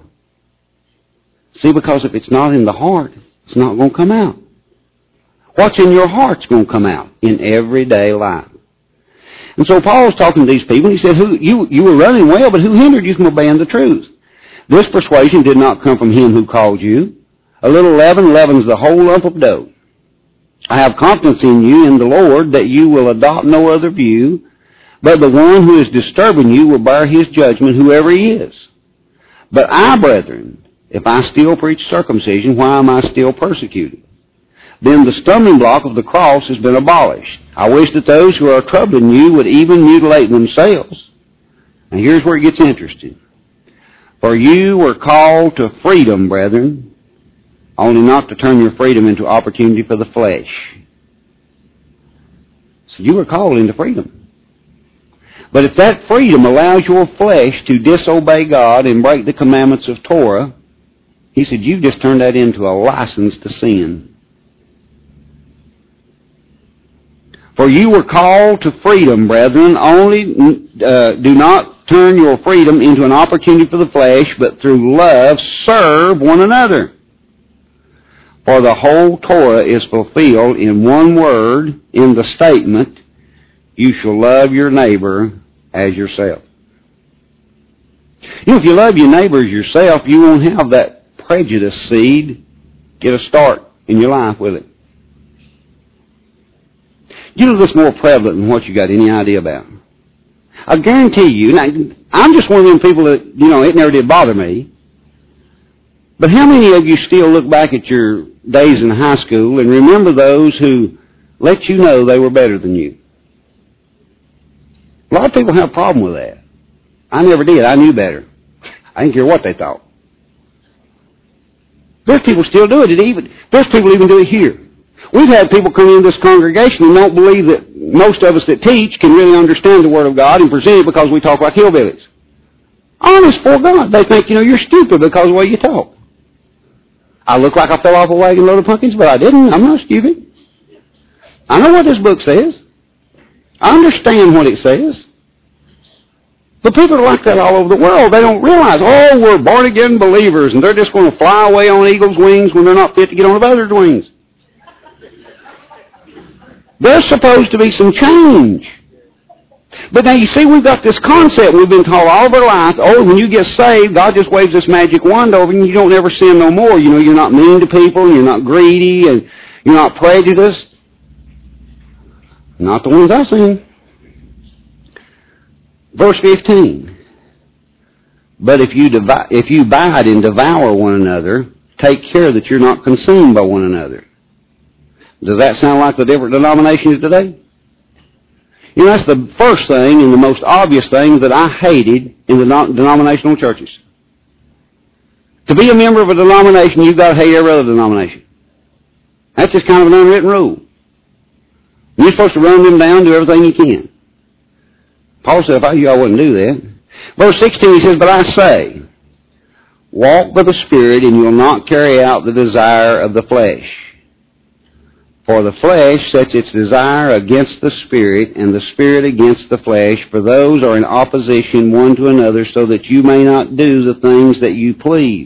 See, because if it's not in the heart, it's not going to come out. What's in your heart's going to come out in everyday life. And so Paul's talking to these people, and he said, "Who you, you were running well, but who hindered you from obeying the truth? This persuasion did not come from Him who called you. A little leaven leavens the whole lump of dough. I have confidence in you in the Lord that you will adopt no other view, but the one who is disturbing you will bear his judgment, whoever he is. But I, brethren, if I still preach circumcision, why am I still persecuted? Then the stumbling block of the cross has been abolished. I wish that those who are troubling you would even mutilate themselves." Now here's where it gets interesting. "For you were called to freedom, brethren, only not to turn your freedom into opportunity for the flesh." So you were called into freedom. But if that freedom allows your flesh to disobey God and break the commandments of Torah, he said, you've just turned that into a license to sin. "For you were called to freedom, brethren, only uh, do not turn your freedom into an opportunity for the flesh, but through love serve one another. For the whole Torah is fulfilled in one word, in the statement, you shall love your neighbor as yourself." You know, if you love your neighbor as yourself, you won't have that prejudice seed get a start in your life with it. You know that's more prevalent than what you got any idea about. I guarantee you, now, I'm just one of them people that, you know, it never did bother me. But how many of you still look back at your days in high school and remember those who let you know they were better than you? A lot of people have a problem with that. I never did. I knew better. I didn't care what they thought. There's people still do it. it even, there's people even do it here. We've had people come in this congregation and don't believe that most of us that teach can really understand the Word of God and present it because we talk like hillbillies. Honest for God. They think, you know, you're stupid because of the way you talk. I look like I fell off a wagon load of pumpkins, but I didn't. I'm not stupid. I know what this book says. I understand what it says. But people are like that all over the world. They don't realize, oh, we're born-again believers, and they're just going to fly away on eagle's wings when they're not fit to get on a buzzard's wings. There's supposed to be some change. But now you see, we've got this concept we've been taught all of our life. Oh, when you get saved, God just waves this magic wand over you and you don't ever sin no more. You know, you're not mean to people and you're not greedy and you're not prejudiced. Not the ones I've seen. Verse fifteen. "But if you, divide, if you bite and devour one another, take care that you're not consumed by one another." Does that sound like the different denominations today? You know, that's the first thing and the most obvious thing that I hated in the denominational churches. To be a member of a denomination, you've got to hate every other denomination. That's just kind of an unwritten rule. You're supposed to run them down, do everything you can. Paul said, if I you, I wouldn't do that. Verse sixteen, he says, but I say, walk by the Spirit, and you will not carry out the desire of the flesh. For the flesh sets its desire against the Spirit, and the Spirit against the flesh, for those are in opposition one to another, so that you may not do the things that you please.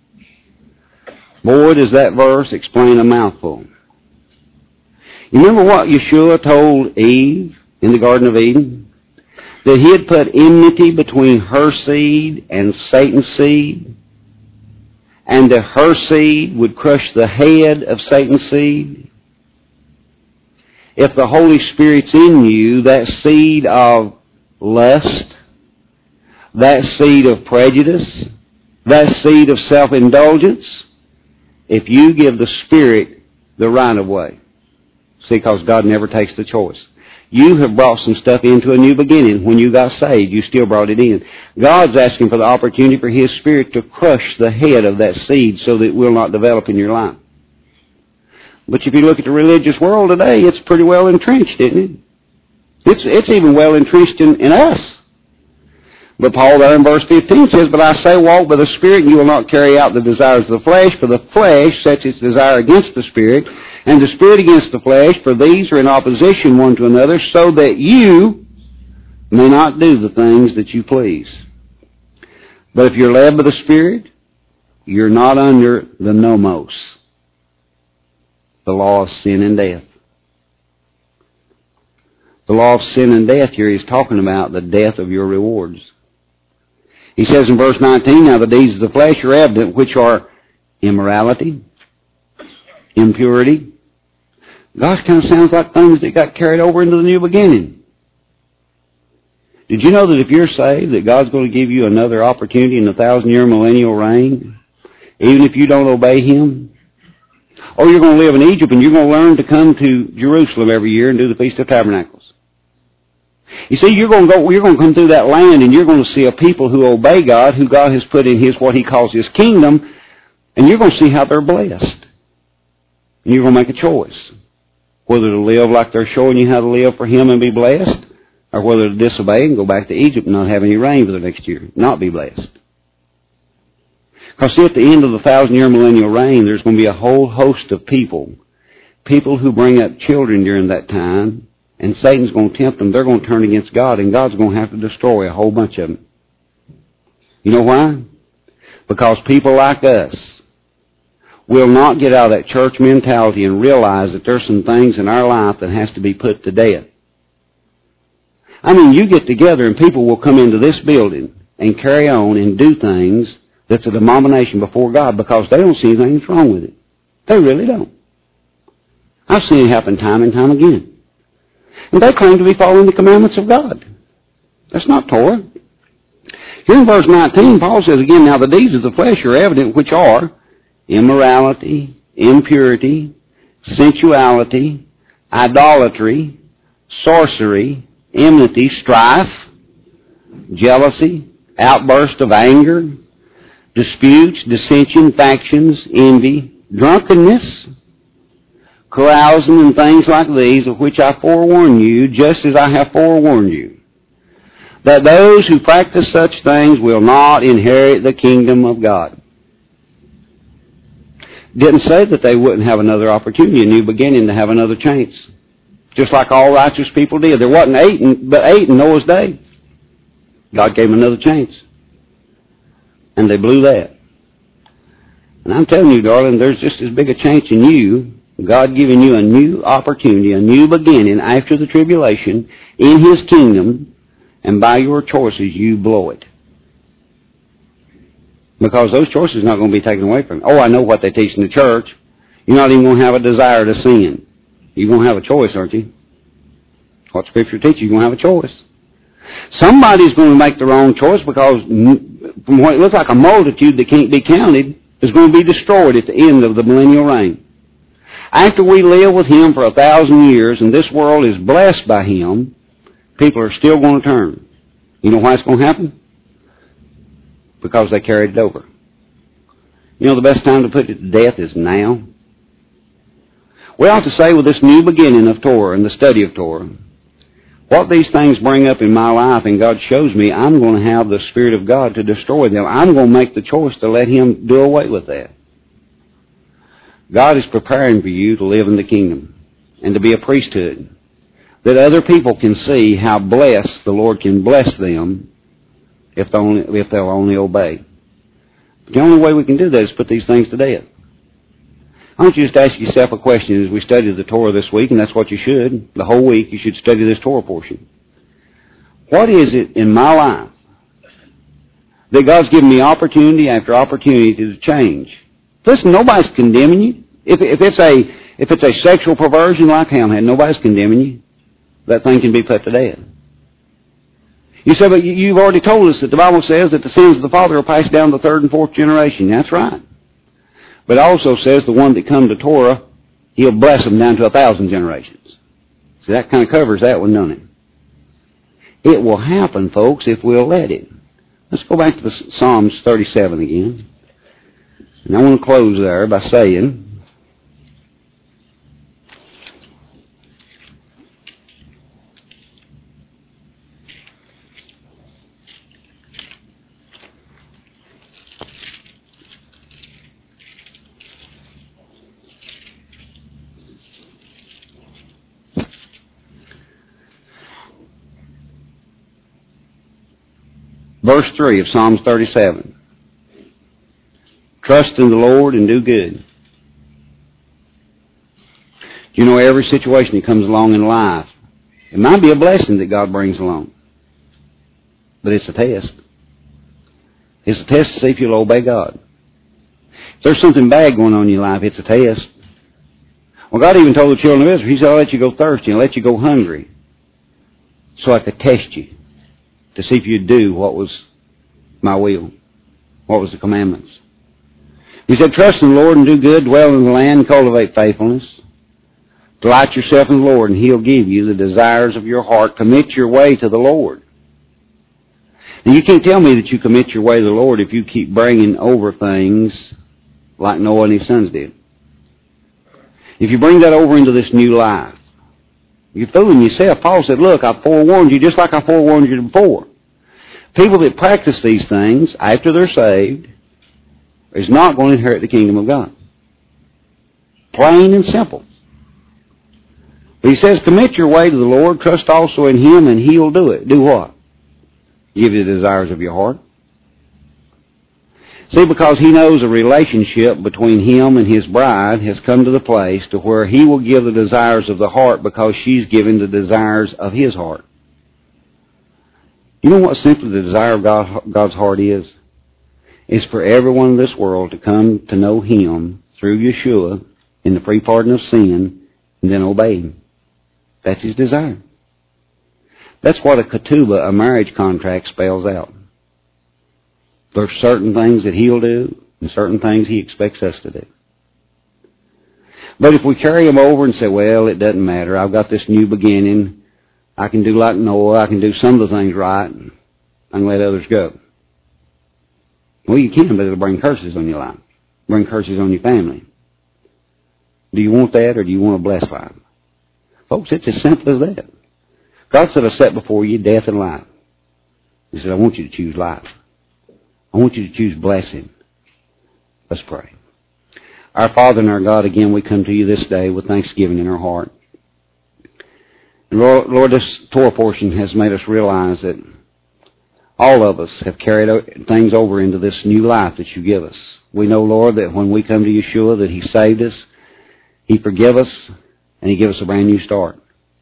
Boy, does that verse explain a mouthful. You remember what Yeshua told Eve in the Garden of Eden? That he had put enmity between her seed and Satan's seed, and that her seed would crush the head of Satan's seed. If the Holy Spirit's in you, that seed of lust, that seed of prejudice, that seed of self-indulgence, if you give the Spirit the right of way. See, because God never takes the choice. You have brought some stuff into a new beginning. When you got saved, you still brought it in. God's asking for the opportunity for His Spirit to crush the head of that seed so that it will not develop in your life. But if you look at the religious world today, it's pretty well entrenched, isn't it? It's, it's even well entrenched in, in us. But Paul there in verse fifteen says, but I say, walk by the Spirit, and you will not carry out the desires of the flesh, for the flesh sets its desire against the Spirit, and the Spirit against the flesh, for these are in opposition one to another, so that you may not do the things that you please. But if you're led by the Spirit, you're not under the nomos, the law of sin and death. The law of sin and death here is talking about the death of your rewards. He says in verse nineteen, now the deeds of the flesh are evident, which are immorality, impurity. Gosh, kind of sounds like things that got carried over into the new beginning. Did you know that if you're saved, that God's going to give you another opportunity in the thousand-year millennial reign, even if you don't obey Him? Or you're going to live in Egypt and you're going to learn to come to Jerusalem every year and do the Feast of Tabernacles. You see, you're going to go, you're going to come through that land and you're going to see a people who obey God, who God has put in His, what He calls His kingdom, and you're going to see how they're blessed. And you're going to make a choice. Whether to live like they're showing you how to live for Him and be blessed, or whether to disobey and go back to Egypt and not have any rain for the next year, not be blessed. Because see, at the end of the thousand-year millennial reign, there's going to be a whole host of people, people who bring up children during that time, and Satan's going to tempt them. They're going to turn against God, and God's going to have to destroy a whole bunch of them. You know why? Because people like us will not get out of that church mentality and realize that there's some things in our life that has to be put to death. I mean, you get together and people will come into this building and carry on and do things that's an abomination before God because they don't see anything that's wrong with it. They really don't. I've seen it happen time and time again. And they claim to be following the commandments of God. That's not Torah. Here in verse nineteen, Paul says again, now the deeds of the flesh are evident, which are immorality, impurity, sensuality, idolatry, sorcery, enmity, strife, jealousy, outburst of anger, disputes, dissension, factions, envy, drunkenness, carousing, and things like these, of which I forewarn you, just as I have forewarned you, that those who practice such things will not inherit the kingdom of God. Didn't say that they wouldn't have another opportunity, a new beginning, to have another chance. Just like all righteous people did. There wasn't eight in, but eight in Noah's day. God gave them another chance. And they blew that. And I'm telling you, darling, there's just as big a chance in you, God giving you a new opportunity, a new beginning after the tribulation in His kingdom, and by your choices you blow it. Because those choices are not going to be taken away from you. Oh, I know what they teach in the church. You're not even going to have a desire to sin. You're going to have a choice, aren't you? What Scripture teaches, you're going to have a choice. Somebody's going to make the wrong choice because from what it looks like a multitude that can't be counted is going to be destroyed at the end of the millennial reign. After we live with Him for a thousand years and this world is blessed by Him, People are still going to turn. You know why it's going to happen? Because they carried it over. You know the best time to put it to death is now. We ought to say with this new beginning of Torah and the study of Torah, what these things bring up in my life, and God shows me, I'm going to have the Spirit of God to destroy them. I'm going to make the choice to let Him do away with that. God is preparing for you to live in the kingdom and to be a priesthood, that other people can see how blessed the Lord can bless them if they'll only, if they'll only obey. But the only way we can do that is put these things to death. I want you just to ask yourself a question as we study the Torah this week, and that's what you should. The whole week you should study this Torah portion. What is it in my life that God's given me opportunity after opportunity to change? Listen, nobody's condemning you. If, if it's a if it's a sexual perversion like Ham, nobody's condemning you. That thing can be put to death. You say, but you've already told us that the Bible says that the sins of the father are passed down to the third and fourth generation. That's right. But it also says the one that come to Torah, He'll bless them down to a thousand generations. So that kind of covers that one, doesn't it? It will happen, folks, if we'll let it. Let's go back to the Psalms thirty-seven again. And I want to close there by saying, verse three of Psalms thirty-seven. Trust in the Lord and do good. You know, every situation that comes along in life, it might be a blessing that God brings along. But it's a test. It's a test to see if you'll obey God. If there's something bad going on in your life, it's a test. Well, God even told the children of Israel, He said, I'll let you go thirsty and I'll let you go hungry so I could test you to see if you'd do what was my will, what was the commandments. He said, trust in the Lord and do good, dwell in the land, and cultivate faithfulness. Delight yourself in the Lord, and He'll give you the desires of your heart. Commit your way to the Lord. Now, you can't tell me that you commit your way to the Lord if you keep bringing over things like Noah and his sons did. If you bring that over into this new life, you're fooling yourself. Paul said, look, I forewarned you just like I forewarned you before. People that practice these things after they're saved is not going to inherit the kingdom of God. Plain and simple. But he says, commit your way to the Lord, trust also in Him, and He'll do it. Do what? Give you the desires of your heart. See, because He knows a relationship between Him and His bride has come to the place to where He will give the desires of the heart because she's given the desires of His heart. You know what simply the desire of God, God's heart is? It's for everyone in this world to come to know Him through Yeshua in the free pardon of sin and then obey Him. That's His desire. That's what a ketubah, a marriage contract, spells out. There's certain things that He'll do and certain things He expects us to do. But if we carry them over and say, well, it doesn't matter, I've got this new beginning, I can do like Noah, I can do some of the things right, and I can let others go. Well, you can, but it'll bring curses on your life. Bring curses on your family. Do you want that, or do you want a blessed life? Folks, it's as simple as that. God said, I set before you death and life. He said, I want you to choose life. I want you to choose blessing. Let's pray. Our Father and our God, again, we come to you this day with thanksgiving in our heart. And Lord, Lord, this Torah portion has made us realize that all of us have carried things over into this new life that you give us. We know, Lord, that when we come to Yeshua, that He saved us, He forgive us, and He give us a brand new start.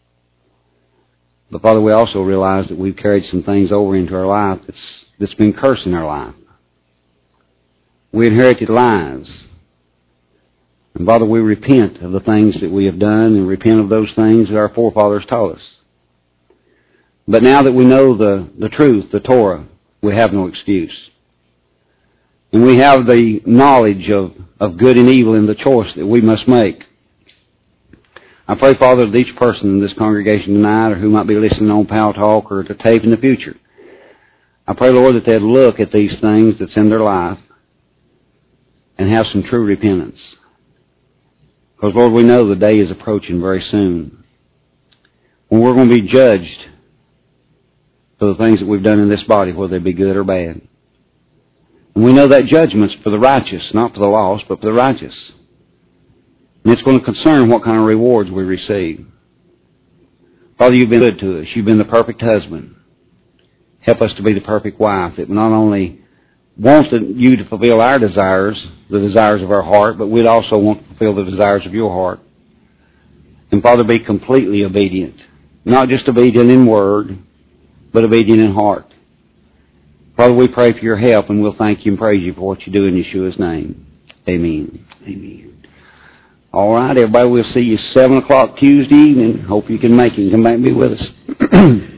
But Father, we also realize that we've carried some things over into our life that's, that's been cursed in our life. We inherited lies. And Father, we repent of the things that we have done and repent of those things that our forefathers taught us. But now that we know the, the truth, the Torah, we have no excuse. And we have the knowledge of, of good and evil in the choice that we must make. I pray, Father, that each person in this congregation tonight or who might be listening on Pal Talk or to tape in the future, I pray, Lord, that they'd look at these things that's in their life and have some true repentance. Because, Lord, we know the day is approaching very soon when we're going to be judged for the things that we've done in this body, whether they be good or bad. And we know that judgment's for the righteous, not for the lost, but for the righteous. And it's going to concern what kind of rewards we receive. Father, you've been good to us. You've been the perfect husband. Help us to be the perfect wife that not only wants you to fulfill our desires, the desires of our heart, but we'd also want to fulfill the desires of your heart. And Father, be completely obedient. Not just obedient in word, but obedient in heart. Father, we pray for your help, and we'll thank you and praise you for what you do in Yeshua's name. Amen. Amen. All right, everybody, we'll see you seven o'clock Tuesday evening. Hope you can make it and come back and be with us.